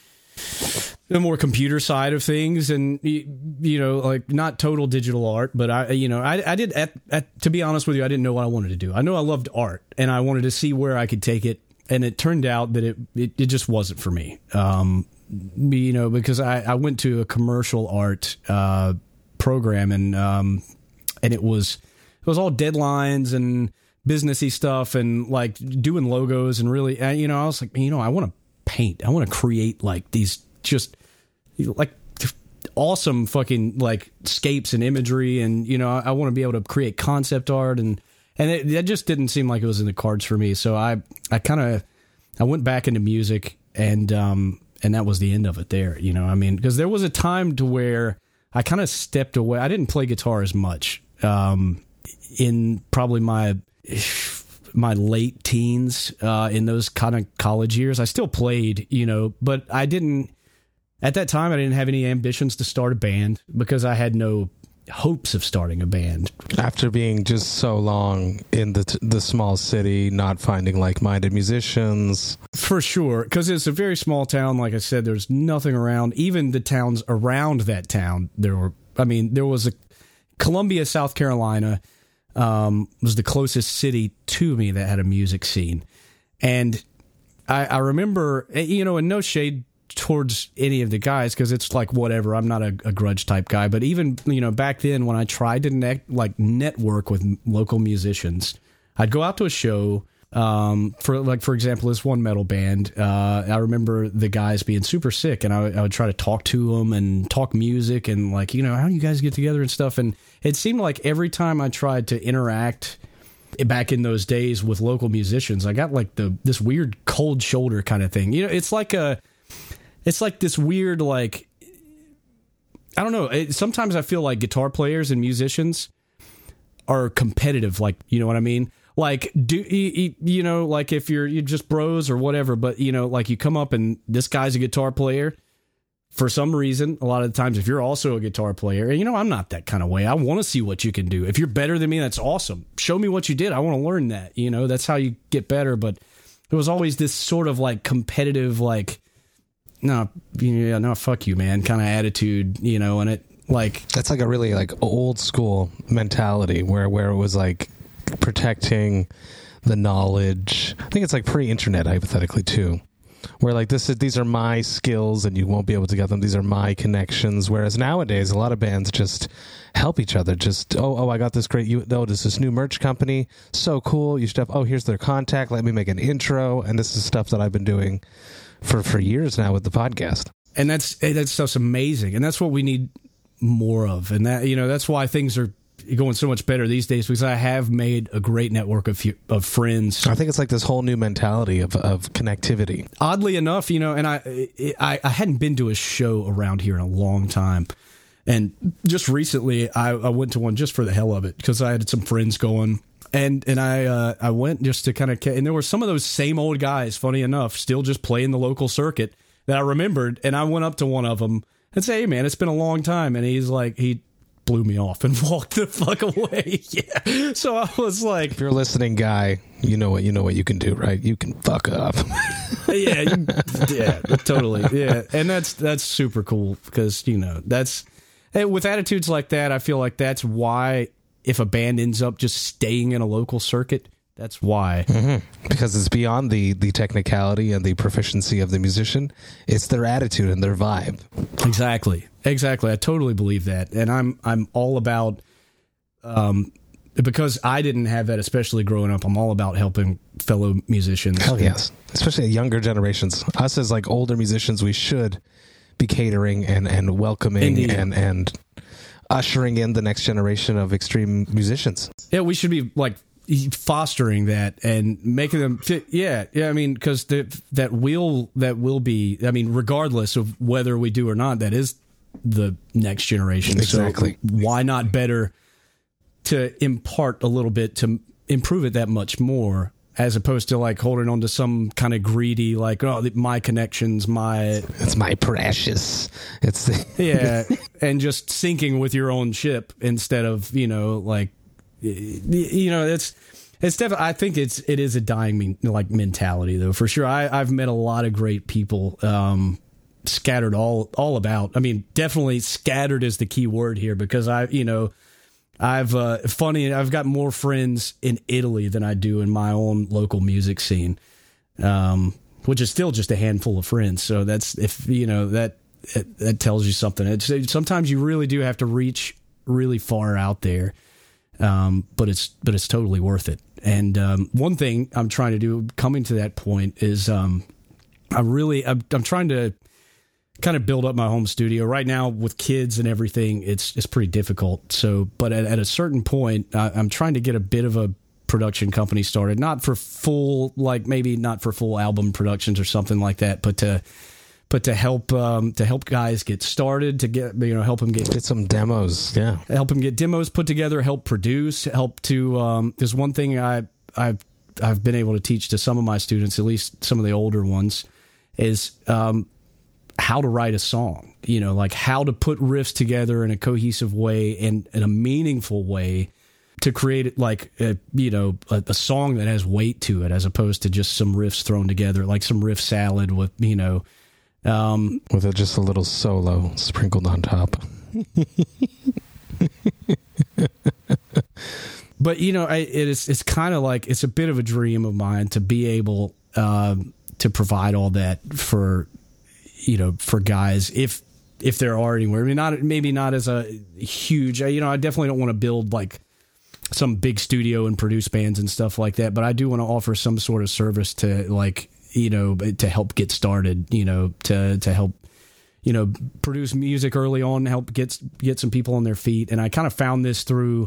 the more computer side of things, and you know, like not total digital art, but I you know I I did at, at to be honest with you, I didn't know what I wanted to do. I know I loved art, and I wanted to see where I could take it. And it turned out that it it, it just wasn't for me. Um, you know, because I, I went to a commercial art uh, program, and um, and it was it was all deadlines and businessy stuff, and like doing logos, and really, uh, you know, I was like, you know, I want to paint, I want to create like these just like awesome fucking like scapes and imagery, and you know, I, I want to be able to create concept art, and and it, that just didn't seem like it was in the cards for me. So I I kind of I went back into music, and um. And that was the end of it there, you know, I mean, because there was a time to where I kind of stepped away. I didn't play guitar as much um, in probably my my late teens, uh, in those kind of college years. I still played, you know, but I didn't, at that time, I didn't have any ambitions to start a band because I had no hopes of starting a band. After being just so long in the the small city, not finding like-minded musicians. For sure, because it's a very small town. Like I said, there's nothing around. Even the towns around that town, there were, I mean, there was a Columbia, South Carolina, um, was the closest city to me that had a music scene. And I, I remember, you know, and no shade towards any of the guys, because it's like whatever, I'm not a, a grudge type guy, but even, you know, back then when I tried to ne- like network with local musicians, I'd go out to a show, um for like for example this one metal band, uh I remember the guys being super sick, and I, I would try to talk to them and talk music, and like, you know, how do you guys get together and stuff, and it seemed like every time I tried to interact back in those days with local musicians, I got like the this weird cold shoulder kind of thing. You know, it's like a It's like this weird, like, I don't know. It, sometimes I feel like guitar players and musicians are competitive. Like, you know what I mean? Like, do you, you know, like if you're you just bros or whatever, but, you know, like you come up and this guy's a guitar player for some reason. A lot of the times, if you're also a guitar player, and, you know, I'm not that kind of way. I want to see what you can do. If you're better than me, that's awesome. Show me what you did. I want to learn that. You know, that's how you get better. But there was always this sort of like competitive, like, no, yeah, no, fuck you, man, kind of attitude, you know, and it like that's like a really like old school mentality where where it was like protecting the knowledge. I think it's like pre-internet hypothetically too, where like this is these are my skills and you won't be able to get them. These are my connections. Whereas nowadays, a lot of bands just help each other. Just oh oh, I got this great you oh, there's this new merch company, so cool. You should have oh here's their contact. Let me make an intro, and this is stuff that I've been doing for for years now with the podcast. And that's that stuff's amazing, and that's what we need more of. And that, you know, that's why things are going so much better these days, because I have made a great network of of friends. I think it's like this whole new mentality of of connectivity. Oddly enough, you know, and I I, I hadn't been to a show around here in a long time, and just recently I, I went to one just for the hell of it, because I had some friends going. And and I uh, I went just to kind of, and there were some of those same old guys, funny enough, still just playing the local circuit that I remembered. And I went up to one of them and said, "Hey man, it's been a long time." And he's like, he blew me off and walked the fuck away. Yeah. So I was like, if you're a listening guy, you know what you know what you can do, right? You can fuck up. yeah, you, yeah, totally, yeah. And that's that's super cool, because, you know, that's with attitudes like that, I feel like that's why, if a band ends up just staying in a local circuit, that's why. Mm-hmm. Because it's beyond the, the technicality and the proficiency of the musician. It's their attitude and their vibe. Exactly. Exactly. I totally believe that. And I'm I'm all about, um, because I didn't have that, especially growing up, I'm all about helping fellow musicians. Hell yes. Especially younger generations. Us as like older musicians, we should be catering and, and welcoming Indeed. and and... ushering in the next generation of extreme musicians. Yeah, we should be like fostering that and making them fit. Yeah, yeah. I mean, because that will that will be. I mean, regardless of whether we do or not, that is the next generation. Exactly. So why not better to impart a little bit to improve it that much more, as opposed to like holding on to some kind of greedy, like, oh, my connections, my... It's my precious. It's the yeah, and just sinking with your own ship instead of, you know, like, you know, it's... It's definitely. I think it's it is a dying like mentality though, for sure. I, I've met a lot of great people, um, scattered all all about. I mean, definitely scattered is the key word here, because I, you know, I've uh, funny. I've got more friends in Italy than I do in my own local music scene, um, which is still just a handful of friends. So that's if you know that it, that tells you something. It's, sometimes you really do have to reach really far out there. Um, but it's but it's totally worth it. And um, one thing I'm trying to do, coming to that point, is um, I really I'm, I'm trying to kind of build up my home studio right now with kids and everything. It's it's pretty difficult. So, but at, at a certain point, I, I'm trying to get a bit of a production company started, not for full, like maybe not for full album productions or something like that, but to. But to help um, to help guys get started, to get you know help them get get some demos, yeah, help them get demos put together, help produce, help to. Um, there's one thing I I've I've been able to teach to some of my students, at least some of the older ones, is um, how to write a song. You know, like how to put riffs together in a cohesive way and in a meaningful way to create it like a, you know a, a song that has weight to it, as opposed to just some riffs thrown together, like some riff salad with you know. Um, with a, just a little solo sprinkled on top. But you know, I, it is it's kind of like it's a bit of a dream of mine to be able um, to provide all that for you know for guys if if there are anywhere. I mean, not maybe not as a huge. You know, I definitely don't want to build like some big studio and produce bands and stuff like that. But I do want to offer some sort of service to like. You know, to help get started, you know, to, to help, you know, produce music early on, help get, get some people on their feet. And I kind of found this through,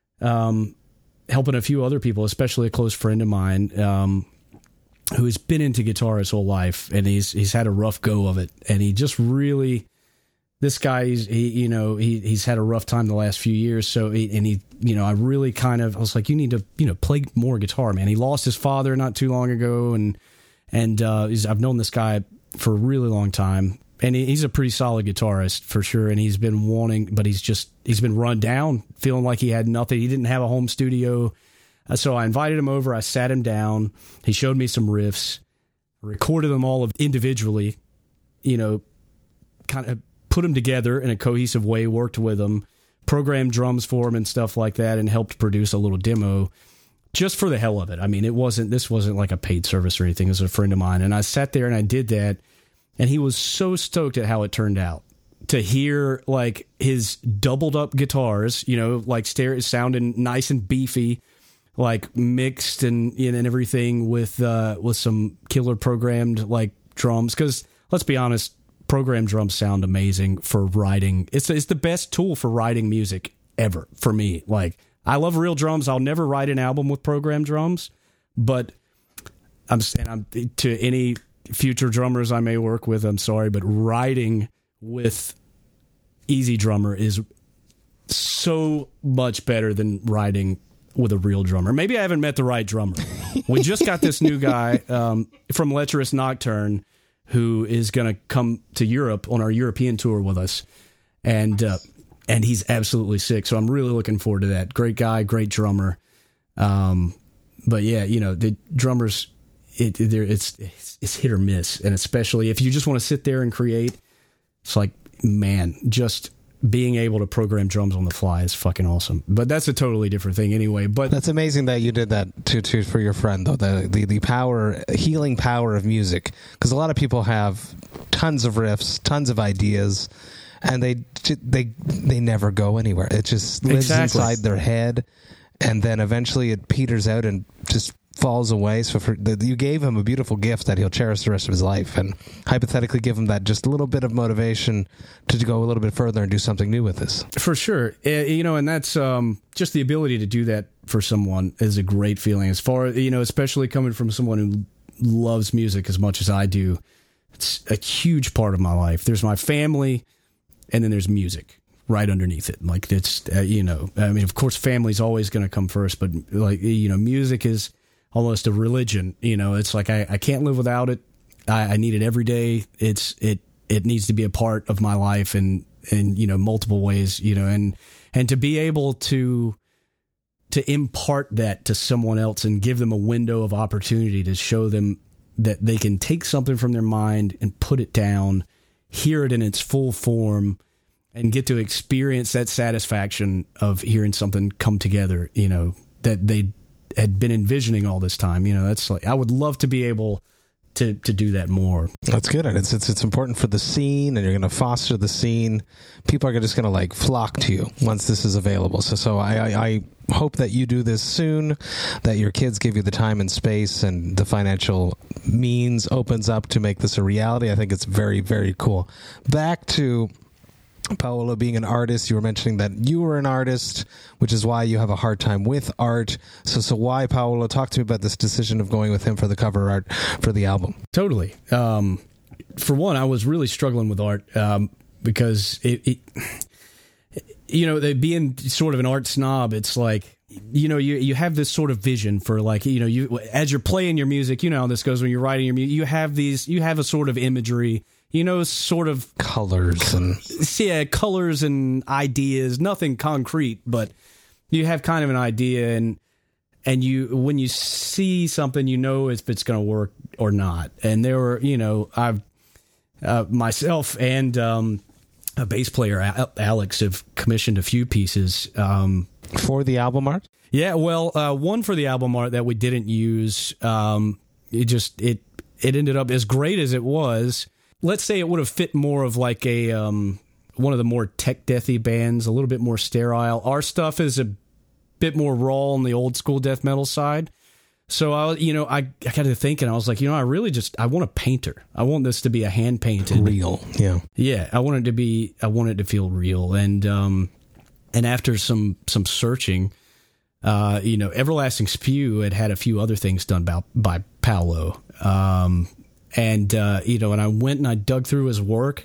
um, helping a few other people, especially a close friend of mine, um, who's been into guitar his whole life, and he's, he's had a rough go of it. And he just really, this guy, he's, he, you know, he, he's had a rough time the last few years. So, he, and he, you know, I really kind of, I was like, you need to, you know, play more guitar, man. He lost his father not too long ago. And, And uh, he's, I've known this guy for a really long time, and he, he's a pretty solid guitarist for sure. And he's been wanting, but he's just he's been run down, feeling like he had nothing. He didn't have a home studio, uh, so I invited him over. I sat him down. He showed me some riffs, recorded them all individually, you know, kind of put them together in a cohesive way. Worked with him, programmed drums for him and stuff like that, and helped produce a little demo. Just for the hell of it. I mean, it wasn't, this wasn't like a paid service or anything. It was a friend of mine. And I sat there and I did that. And he was so stoked at how it turned out. To hear like his doubled up guitars, you know, like stereo sounding nice and beefy, like mixed and, you know, and everything with, uh, with some killer programmed like drums. Cause let's be honest, programmed drums sound amazing for writing. It's, it's the best tool for writing music ever for me. Like, I love real drums. I'll never write an album with programmed drums, but I'm saying I'm to any future drummers I may work with, I'm sorry, but writing with Easy Drummer is so much better than writing with a real drummer. Maybe I haven't met the right drummer. We just got this new guy um, from Lecherous Nocturne who is going to come to Europe on our European tour with us. And, uh, And he's absolutely sick. So I'm really looking forward to that. Great guy, great drummer. Um, but yeah, you know, the drummers, it, it, it's, it's it's hit or miss. And especially if you just want to sit there and create, it's like, man, just being able to program drums on the fly is fucking awesome. But that's a totally different thing anyway. But that's amazing that you did that to, to for your friend, though. The, the, the power, healing power of music. Because a lot of people have tons of riffs, tons of ideas, and they they they never go anywhere. It just lives exactly. inside their head, and then eventually it peters out and just falls away. So for, the, you gave him a beautiful gift that he'll cherish the rest of his life, and hypothetically give him that just a little bit of motivation to go a little bit further and do something new with this. For sure. Uh, you know, and that's um, just the ability to do that for someone is a great feeling. As far, you know, especially coming from someone who loves music as much as I do, it's a huge part of my life. There's my family. and then there's music right underneath it. Like it's, uh, you know, I mean, of course, family's always going to come first, but like, you know, music is almost a religion. You know, it's like I, I can't live without it. I, I need it every day. It's it it needs to be a part of my life, and in you know multiple ways. You know, and and to be able to to impart that to someone else and give them a window of opportunity to show them that they can take something from their mind and put it down, hear it in its full form, and get to experience that satisfaction of hearing something come together, you know, that they had been envisioning all this time. You know, that's like, I would love to be able to, to do that more. That's good. And it's, it's, it's important for the scene, and you're going to foster the scene. People are just going to like flock to you once this is available. So, so I, I, I hope that you do this soon, that your kids give you the time and space and the financial means opens up to make this a reality. I think it's very, very cool. Back to Paolo being an artist. You were mentioning that you were an artist, which is why you have a hard time with art. So, so why, Paolo? Talk to me about this decision of going with him for the cover art for the album. Totally. Um, for one, I was really struggling with art um, because it, it, you know, they, being sort of an art snob, it's like, you know, you, you have this sort of vision for like, you know, you, as you're playing your music, you know how this goes when you're writing your music, you have these, you have a sort of imagery, you know, sort of colors and yeah, colors and ideas, nothing concrete, but you have kind of an idea, and and you when you see something, you know if it's going to work or not. And there were, you know, I've uh, myself and um, a bass player, Alex, have commissioned a few pieces um, for the album art. Yeah, well, uh, one for the album art that we didn't use. Um, it just it it ended up as great as it was. Let's say it would have fit more of like a um, one of the more tech deathy bands, a little bit more sterile. Our stuff is a bit more raw on the old school death metal side. So I, you know, I, I got to thinking, I was like, you know, I really just I want a painter. I want this to be a hand painted, real, yeah, yeah. I want it to be, I want it to feel real. And um, and after some some searching, uh, you know, Everlasting Spew had had a few other things done by by Paolo. Um, And, uh, you know, and I went and I dug through his work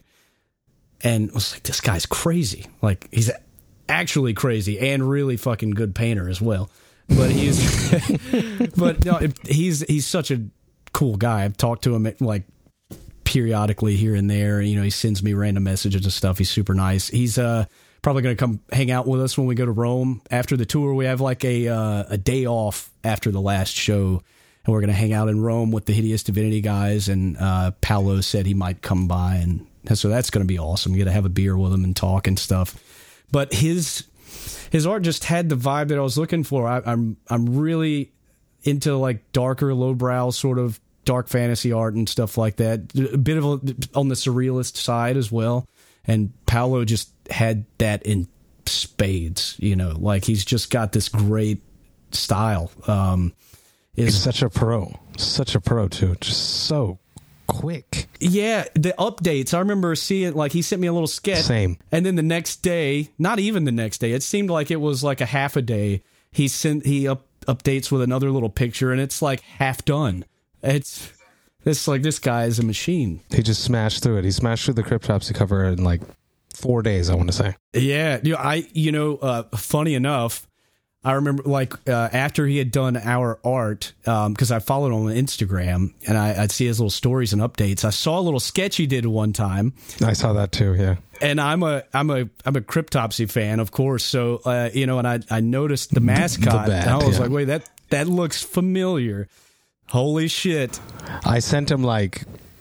and was like, this guy's crazy. Like, he's actually crazy and really fucking good painter as well. But he's, but no, he's, he's such a cool guy. I've talked to him like periodically here and there. You know, he sends me random messages and stuff. He's super nice. He's, uh, probably going to come hang out with us when we go to Rome after the tour. We have like a, uh, a day off after the last show. And we're going to hang out in Rome with the Hideous Divinity guys. And uh, Paolo said he might come by. And so that's going to be awesome. You get to have a beer with him and talk and stuff. But his his art just had the vibe that I was looking for. I, I'm I'm really into like darker, lowbrow sort of dark fantasy art and stuff like that. A bit of a, on the surrealist side as well. And Paolo just had that in spades, you know, like he's just got this great style. Um Is such a pro, such a pro too. Just so quick. Yeah, the updates. I remember seeing like he sent me a little sketch. Same. And then the next day, not even the next day, it seemed like it was like a half a day. He sent he up, updates with another little picture, and it's like half done. It's it's like this guy is a machine. He just smashed through it. He smashed through the Cryptopsy cover in like four days. I want to say. Yeah, you know, I you know, uh, funny enough. I remember, like, uh, after he had done our art, because um, I followed him on Instagram, and I, I'd see his little stories and updates. I saw a little sketch he did one time. I saw that too, yeah. And I'm a I'm a I'm a Cryptopsy fan, of course. So uh, you know, and I I noticed the mascot, the bat, and I was yeah. like, wait, that that looks familiar. Holy shit! I sent him like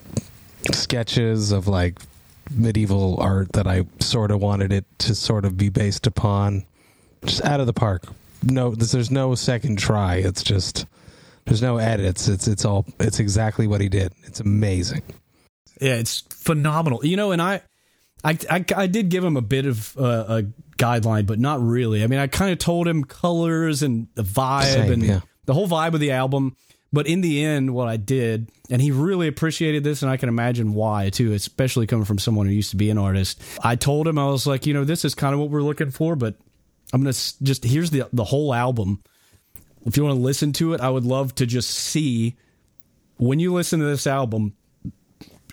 sketches of like medieval art that I sort of wanted it to sort of be based upon. Just out of the park. No, there's no second try. It's just there's no edits. It's it's all it's exactly what he did. It's amazing. Yeah, it's phenomenal. You know, and I I I, I did give him a bit of uh, a guideline, but not really. I mean, I kind of told him colors and the vibe Same, and yeah. the whole vibe of the album. But in the end, what I did, and he really appreciated this, and I can imagine why too, especially coming from someone who used to be an artist. I told him, I was like, you know, this is kind of what we're looking for, but I'm going to just, here's the the whole album. If you want to listen to it, I would love to just see, when you listen to this album,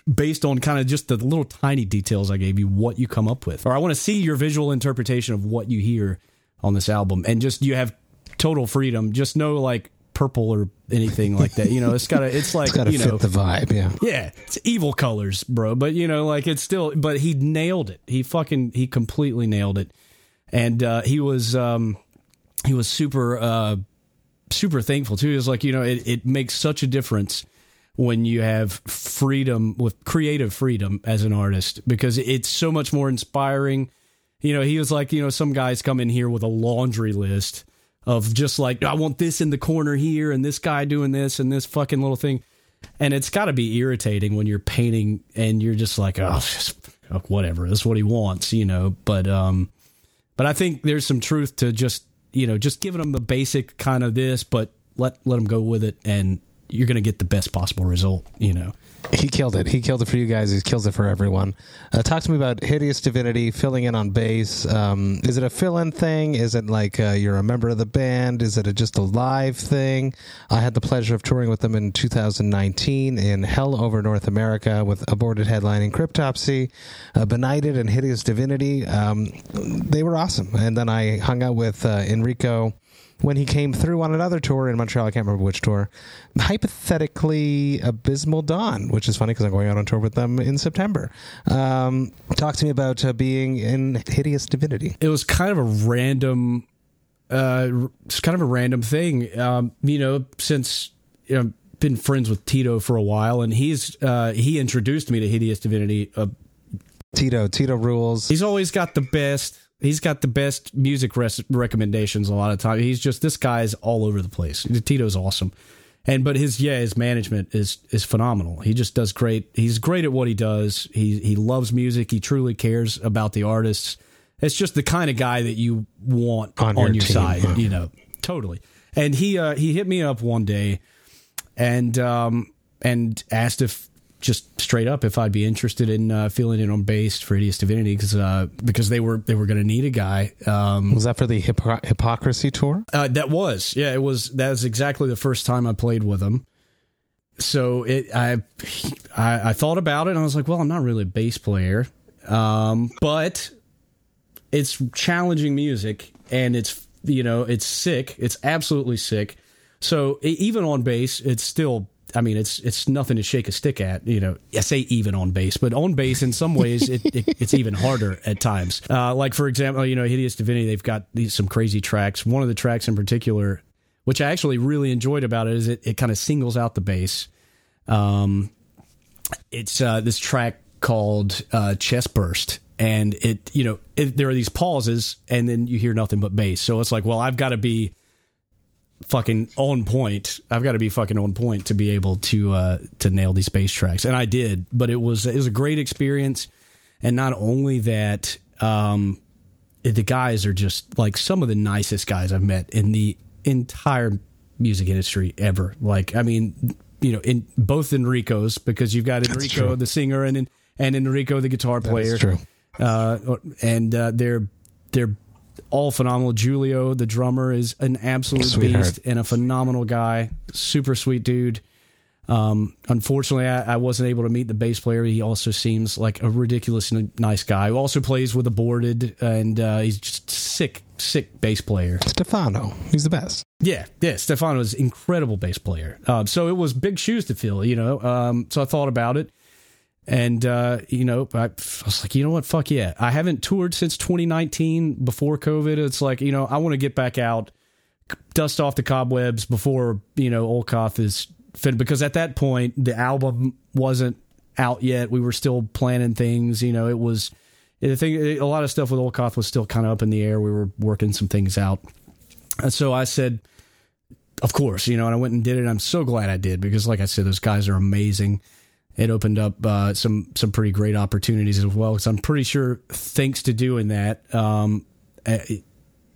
based on kind of just the little tiny details I gave you, what you come up with. Or I want to see your visual interpretation of what you hear on this album. And just, you have total freedom. Just no like purple or anything like that. You know, it's gotta, it's like, it's gotta you fit know, the vibe. Yeah. Yeah. It's evil colors, bro. But you know, like it's still, but he nailed it. He fucking, he completely nailed it. And, uh, he was, um, he was super, uh, super thankful too. He was like, you know, it, it makes such a difference when you have freedom, with creative freedom as an artist, because it's so much more inspiring. You know, he was like, you know, some guys come in here with a laundry list of just like, I want this in the corner here and this guy doing this and this fucking little thing. And it's got to be irritating when you're painting and you're just like, oh, just, whatever. That's what he wants, you know. But, um, but I think there's some truth to just, you know, just giving them the basic kind of this, but let, let them go with it. And you're going to get the best possible result, you know. He killed it. He killed it for you guys. He kills it for everyone. Uh, talk to me about Hideous Divinity, filling in on bass. Um, is it a fill-in thing? Is it like uh, you're a member of the band? Is it a, just a live thing? I had the pleasure of touring with them in two thousand nineteen in Hell Over North America with Aborted headlining Cryptopsy, uh, Benighted, and Hideous Divinity. Um, they were awesome. And then I hung out with uh, Enrico when he came through on another tour in Montreal. I can't remember which tour. Hypothetically Abysmal Dawn, which is funny because I'm going out on tour with them in September. Um, talk to me about uh, being in Hideous Divinity. It was kind of a random, uh, it's kind of a random thing. Um, you know, since you know, been friends with Tito for a while, and he's uh, he introduced me to Hideous Divinity. Uh, Tito, Tito rules. He's always got the best. He's got the best music res- recommendations a lot of time. He's just, this guy's all over the place. Tito's awesome. And, but his, yeah, his management is, is phenomenal. He just does great. He's great at what he does. He, he loves music. He truly cares about the artists. It's just the kind of guy that you want on, on your, your side, yeah. You know, totally. And he, uh, he hit me up one day and, um, and asked if, just straight up, if I'd be interested in uh, filling in on bass for Hideous Divinity, because uh, because they were they were going to need a guy. Um, was that for the Hypo- Hypocrisy tour? Uh, that was, yeah, it was. That was exactly the first time I played with them. So it, I, I, I thought about it, and I was like, well, I'm not really a bass player, um, but it's challenging music, and it's you know it's sick. It's absolutely sick. So even on bass, it's still. I mean, it's it's nothing to shake a stick at, you know. I say even on bass, but on bass, in some ways, it, it, it's even harder at times. Uh, like, for example, you know, Hideous Divinity, they've got these some crazy tracks. One of the tracks in particular, which I actually really enjoyed about it, is it, it kind of singles out the bass. Um, it's uh, this track called uh, Chest Burst. And, it you know, it, there are these pauses, and then you hear nothing but bass. So it's like, well, I've got to be fucking on point. I've got to be fucking on point to be able to uh, to nail these bass tracks, and I did. But it was it was a great experience, and not only that, um, the guys are just like some of the nicest guys I've met in the entire music industry ever. Like, I mean, you know, in both Enrico's, because you've got Enrico the singer and and Enrico the guitar player. That's true. Uh, and uh, they're they're. all phenomenal. Julio, the drummer, is an absolute Sweetheart. beast and a phenomenal guy. Super sweet dude. Um, unfortunately, I, I wasn't able to meet the bass player. He also seems like a ridiculously nice guy who also plays with Aborted, and uh, he's just sick, sick bass player. Stefano, he's the best. Yeah, yeah. Stefano is an incredible bass player. Uh, so it was big shoes to fill, you know. Um, so I thought about it. And, uh, you know, I, I was like, you know what? Fuck yeah. I haven't toured since twenty nineteen before COVID. It's like, you know, I want to get back out, dust off the cobwebs before, you know, Olkoth is fit. Because at that point, the album wasn't out yet. We were still planning things. You know, it was, the thing, a lot of stuff with Olkoth was still kind of up in the air. We were working some things out. And so I said, of course, you know, and I went and did it. And I'm so glad I did, because like I said, those guys are amazing. It opened up uh, some some pretty great opportunities as well. Because I'm pretty sure, thanks to doing that, um, it,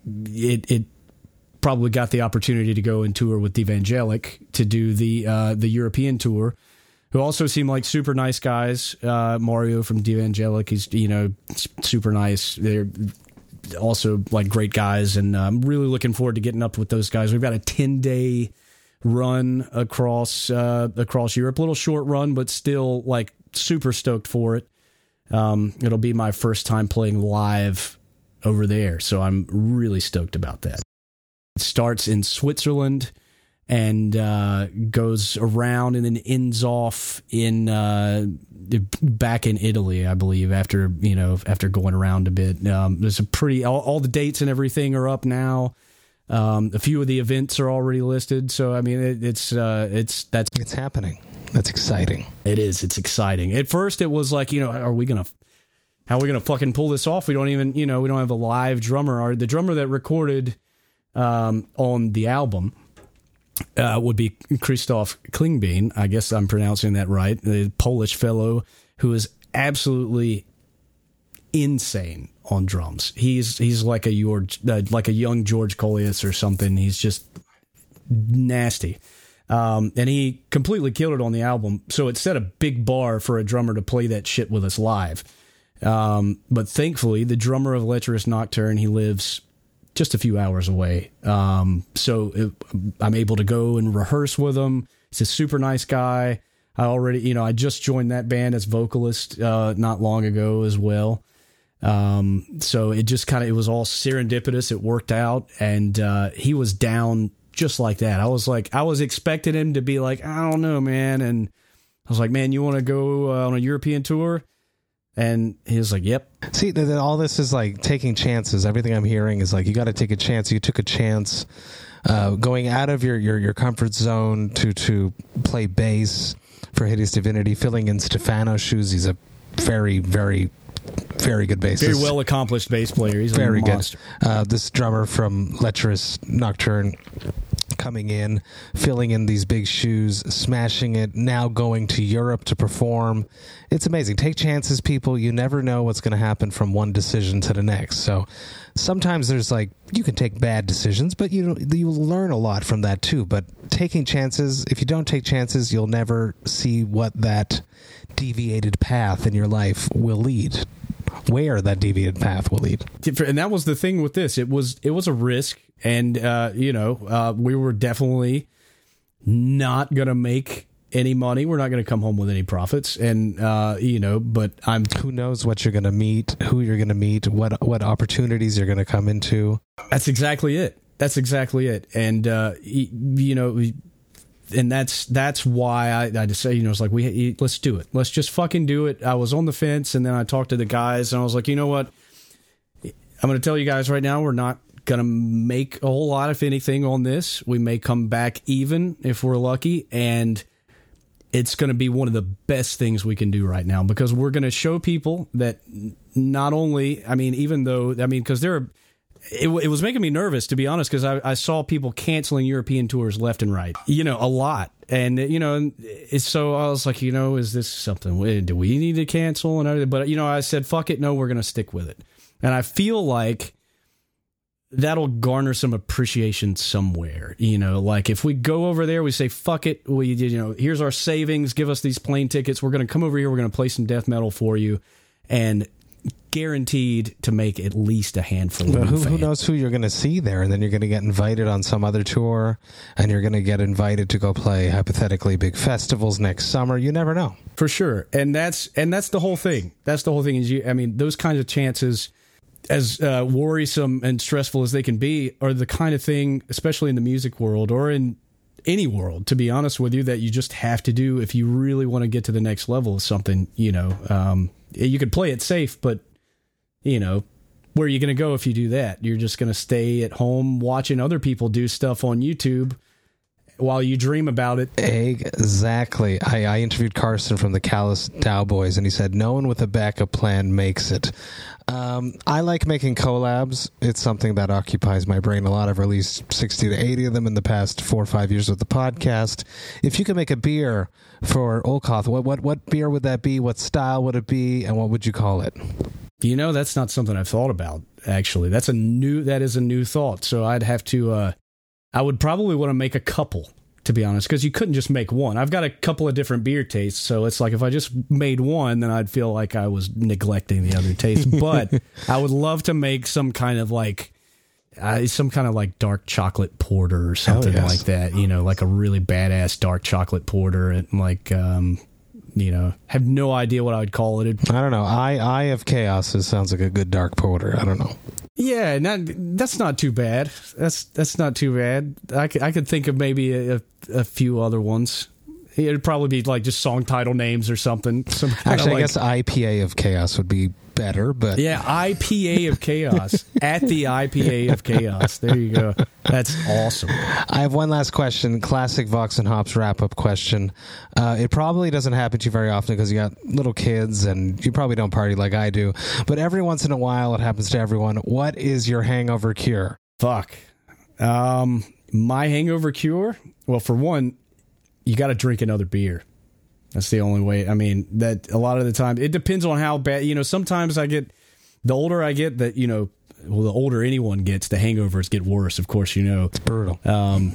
it it probably got the opportunity to go and tour with Devangelic to do the uh, the European tour, who also seem like super nice guys. Uh, Mario from Devangelic, he's you know super nice. They're also like great guys, and I'm really looking forward to getting up with those guys. We've got a ten day run across uh, across Europe, a little short run, but still like super stoked for it. Um, it'll be my first time playing live over there, so I'm really stoked about that. It starts in Switzerland and uh, goes around and then ends off in uh, back in Italy, I believe. After you know, after going around a bit, um, there's a pretty all, all the dates and everything are up now. Um, a few of the events are already listed, so I mean, it, it's uh, it's that's it's happening. That's exciting. It is. It's exciting. At first, it was like, you know, are we gonna, how are we gonna fucking pull this off? We don't even, you know, we don't have a live drummer. Or the drummer that recorded um, on the album. Uh, would be Christoph Klingbein. I guess I'm pronouncing that right. The Polish fellow who is absolutely insane on drums. He's he's like a George, uh, like a young George Colias or something. He's just nasty, um, and he completely killed it on the album. So it set a big bar for a drummer to play that shit with us live. Um, but thankfully, the drummer of Lecherous Nocturne, he lives just a few hours away. Um, so it, I'm able to go and rehearse with him. He's a super nice guy. I already, you know, I just joined that band as vocalist, uh, not long ago as well. Um, so it just kind of, it was all serendipitous. It worked out. And, uh, he was down just like that. I was like, I was expecting him to be like, I don't know, man. And I was like, man, you want to go uh, on a European tour? And he was like, yep. See, th- th- all this is like taking chances. Everything I'm hearing is like, you got to take a chance. You took a chance uh, going out of your, your, your comfort zone to, to play bass for Hideous Divinity, filling in Stefano's shoes. He's a very, very, very good bassist. Very well accomplished bass player. He's very a monster. good. Uh, this drummer from Lecherous Nocturne coming in, filling in these big shoes, smashing it, now going to Europe to perform. It's amazing. Take chances, people. You never know what's going to happen from one decision to the next. So sometimes there's like, you can take bad decisions, but you you learn a lot from that too. But taking chances, if you don't take chances, you'll never see what that deviated path in your life will lead. Where that deviated path will lead. And that was the thing with this. It was it was a risk, and uh, you know, uh, we were definitely not going to make any money. We're not going to come home with any profits, and uh, you know, but I'm. Who knows what you're going to meet? Who you're going to meet? What what opportunities you're going to come into? That's exactly it. That's exactly it. And uh, you know. And that's that's why I, I just say, you know, it's like, we let's do it. Let's just fucking do it. I was on the fence, and then I talked to the guys, and I was like, you know what? I'm going to tell you guys right now, we're not going to make a whole lot, if anything, on this. We may come back even if we're lucky, and it's going to be one of the best things we can do right now, because we're going to show people that not only, I mean, even though, I mean, because there are, It, it was making me nervous, to be honest, because I, I saw people canceling European tours left and right, you know, a lot. And, you know, it's, so I was like, you know, is this something, do we need to cancel and everything? But, you know, I said, fuck it. No, we're going to stick with it. And I feel like that'll garner some appreciation somewhere, you know, like if we go over there, we say, fuck it. We, you know, here's our savings. Give us these plane tickets. We're going to come over here. We're going to play some death metal for you. And guaranteed to make at least a handful but of who, who knows who you're going to see there, and then you're going to get invited on some other tour, and you're going to get invited to go play hypothetically big festivals next summer. You never know, for sure. And that's and that's the whole thing. That's the whole thing. Is you? I mean, those kinds of chances, as uh, worrisome and stressful as they can be, are the kind of thing, especially in the music world or in any world, to be honest with you, that you just have to do if you really want to get to the next level of something. You know, um, you could play it safe, but you know, where are you going to go if you do that? You're just going to stay at home watching other people do stuff on YouTube while you dream about it. Exactly. I, I interviewed Carson from the Callous Cowboys, and he said, no one with a backup plan makes it. Um, I like making collabs. It's something that occupies my brain a lot. I've released sixty to eighty of them in the past four or five years with the podcast. If you could make a beer for Olkoth, what, what, what beer would that be? What style would it be? And what would you call it? You know, that's not something I've thought about, actually. That's a new, that is a new thought. So I'd have to, uh, I would probably want to make a couple, to be honest, because you couldn't just make one. I've got a couple of different beer tastes, so it's like if I just made one, then I'd feel like I was neglecting the other taste. But I would love to make some kind of like, uh, some kind of like dark chocolate porter or something yes. like that, you know, like a really badass dark chocolate porter and like, um, you know, have no idea what I would call it. I don't know. Eye Eye of Chaos is, sounds like a good dark porter. I don't know. Yeah, not, that's not too bad. That's that's not too bad. I could, I could think of maybe a, a few other ones. It'd probably be like just song title names or something. Some Actually, like, I guess I P A of Chaos would be better, but yeah, I P A of Chaos at the I P A of Chaos. There you go. That's awesome. I have one last question. Classic Vox and Hops wrap up question. Uh, it probably doesn't happen to you very often because you got little kids and you probably don't party like I do. But every once in a while, it happens to everyone. What is your hangover cure? Fuck. Um, my hangover cure. Well, for one, you got to drink another beer. That's the only way. I mean, that a lot of the time, it depends on how bad, you know, sometimes I get, the older I get, that, you know, well, the older anyone gets, the hangovers get worse, of course, you know. It's brutal. Um,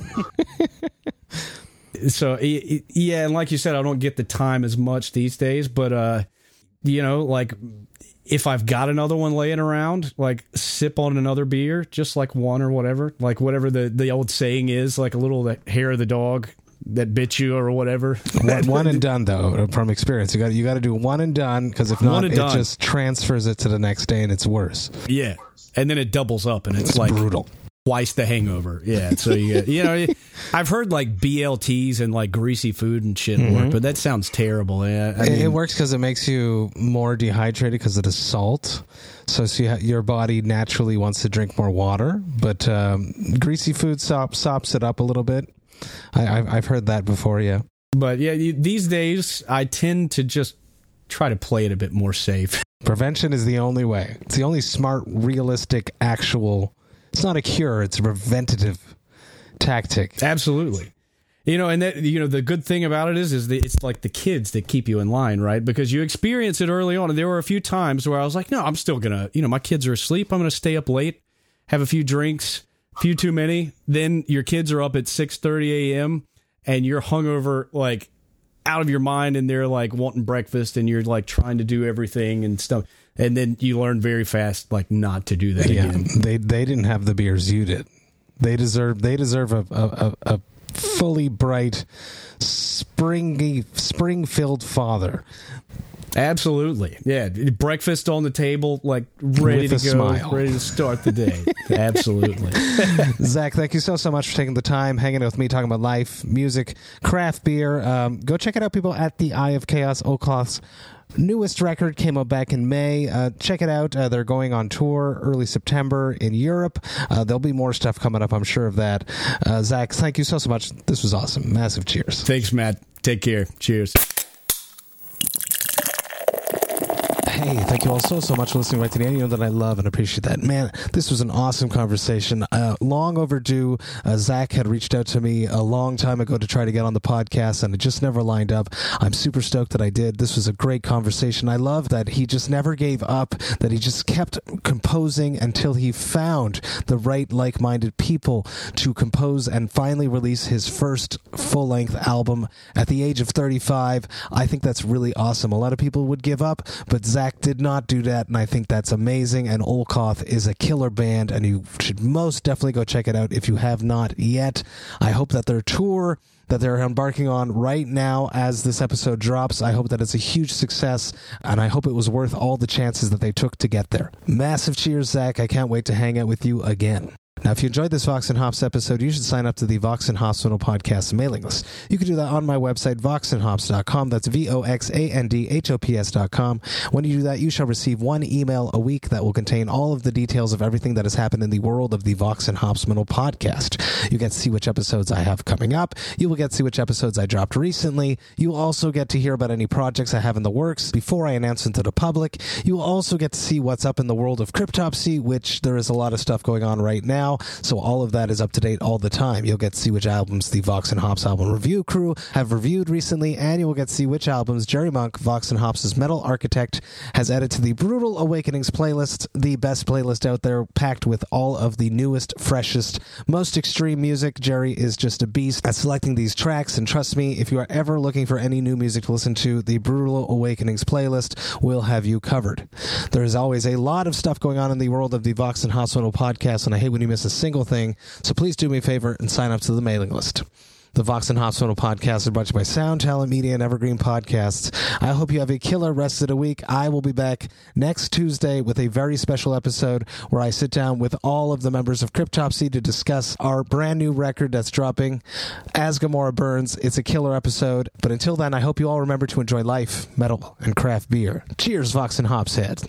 so, yeah, and like you said, I don't get the time as much these days, but, uh, you know, like, if I've got another one laying around, like, sip on another beer, just like one or whatever, like whatever the, the old saying is, like a little the hair of the dog that bit you or whatever. one, one and done, though, from experience. You got you got to do one and done, because if not, it done. just transfers it to the next day and it's worse. Yeah, and then it doubles up and it's, it's like brutal. Twice the hangover. Yeah, so you get, you know, I've heard like B L Ts and like greasy food and shit mm-hmm. work, but that sounds terrible. Yeah, I it, mean, it works because it makes you more dehydrated because of the salt. So, so you ha- your body naturally wants to drink more water, but um, greasy food sop- sops it up a little bit. I, I've, I've heard that before, yeah. But yeah, you, these days I tend to just try to play it a bit more safe. Prevention is the only way. It's the only smart, realistic, actual. It's not a cure. It's a preventative tactic. Absolutely. You know, and that, you know, the good thing about it is, is that it's like the kids that keep you in line, right? Because you experience it early on. And there were a few times where I was like, no, I'm still going to, you know, my kids are asleep. I'm going to stay up late, have a few drinks. Few too many, then your kids are up at six thirty a.m. and you're hungover, like, out of your mind, and they're, like, wanting breakfast, and you're, like, trying to do everything and stuff. And then you learn very fast, like, not to do that yeah, again. They they didn't have the beers you did. They deserve they deserve a a, a fully bright, springy, spring-filled father. Absolutely. Yeah. Breakfast on the table, like ready With to a go, smile. ready to start the day. Absolutely. Zach, thank you so, so much for taking the time, hanging out with me, talking about life, music, craft beer. Um, go check it out, people, at the Eye of Chaos. Ocloth's newest record came out back in May. Uh, check it out. Uh, they're going on tour early September in Europe. Uh, there'll be more stuff coming up, I'm sure of that. Uh, Zach, thank you so, so much. This was awesome. Massive cheers. Thanks, Matt. Take care. Cheers. Hey, thank you all so, so much for listening right to the end. You know that I love and appreciate that. Man, this was an awesome conversation. Uh, long overdue. Uh, Zach had reached out to me a long time ago to try to get on the podcast, and it just never lined up. I'm super stoked that I did. This was a great conversation. I love that he just never gave up, that he just kept composing until he found the right like-minded people to compose and finally release his first full-length album at the age of thirty-five. I think that's really awesome. A lot of people would give up, but Zach did not do that, and I think that's amazing. And Ocloth is a killer band, and you should most definitely go check it out if you have not yet. I hope that their tour that they're embarking on right now as this episode drops, I hope that it's a huge success, and I hope it was worth all the chances that they took to get there. Massive cheers, Zach. I can't wait to hang out with you again. Now, if you enjoyed this Vox and Hops episode, you should sign up to the Vox and Hops Metal Podcast mailing list. You can do that on my website, vox and hops dot com. That's V O X A N D H O P S dot com. When you do that, you shall receive one email a week that will contain all of the details of everything that has happened in the world of the Vox and Hops Metal Podcast. You get to see which episodes I have coming up. You will get to see which episodes I dropped recently. You will also get to hear about any projects I have in the works before I announce them to the public. You will also get to see what's up in the world of Cryptopsy, which there is a lot of stuff going on right now. So all of that is up to date all the time. You'll get to see which albums the Vox and Hops album review crew have reviewed recently, and you will get to see which albums Jerry Monk, Vox and Hops' metal architect, has added to the Brutal Awakenings playlist, the best playlist out there, packed with all of the newest, freshest, most extreme music. Jerry is just a beast at selecting these tracks, and trust me, if you are ever looking for any new music to listen to, the Brutal Awakenings playlist will have you covered. There is always a lot of stuff going on in the world of the Vox and Hops Metal Podcast, and I hate when you miss a single thing, so please do me a favor and sign up to the mailing list. The Vox and Hospital podcast is brought to you by Sound Talent Media and Evergreen Podcasts. I hope you have a killer rest of the week. I will be back next Tuesday with a very special episode where I sit down with all of the members of Cryptopsy to discuss our brand new record that's dropping, As Gamora Burns. It's a killer episode. But until then, I hope you all remember to enjoy life, metal, and craft beer. Cheers, Vox and Hopshead.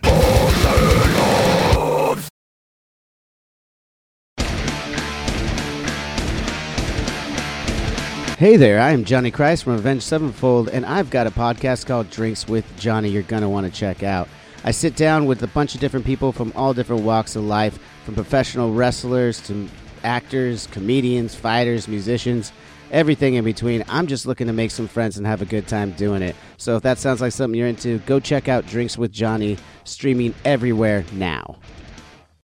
Hey there, I am Johnny Christ from Avenged Sevenfold, and I've got a podcast called Drinks with Johnny you're going to want to check out. I sit down with a bunch of different people from all different walks of life, from professional wrestlers to actors, comedians, fighters, musicians, everything in between. I'm just looking to make some friends and have a good time doing it. So if that sounds like something you're into, go check out Drinks with Johnny, streaming everywhere now.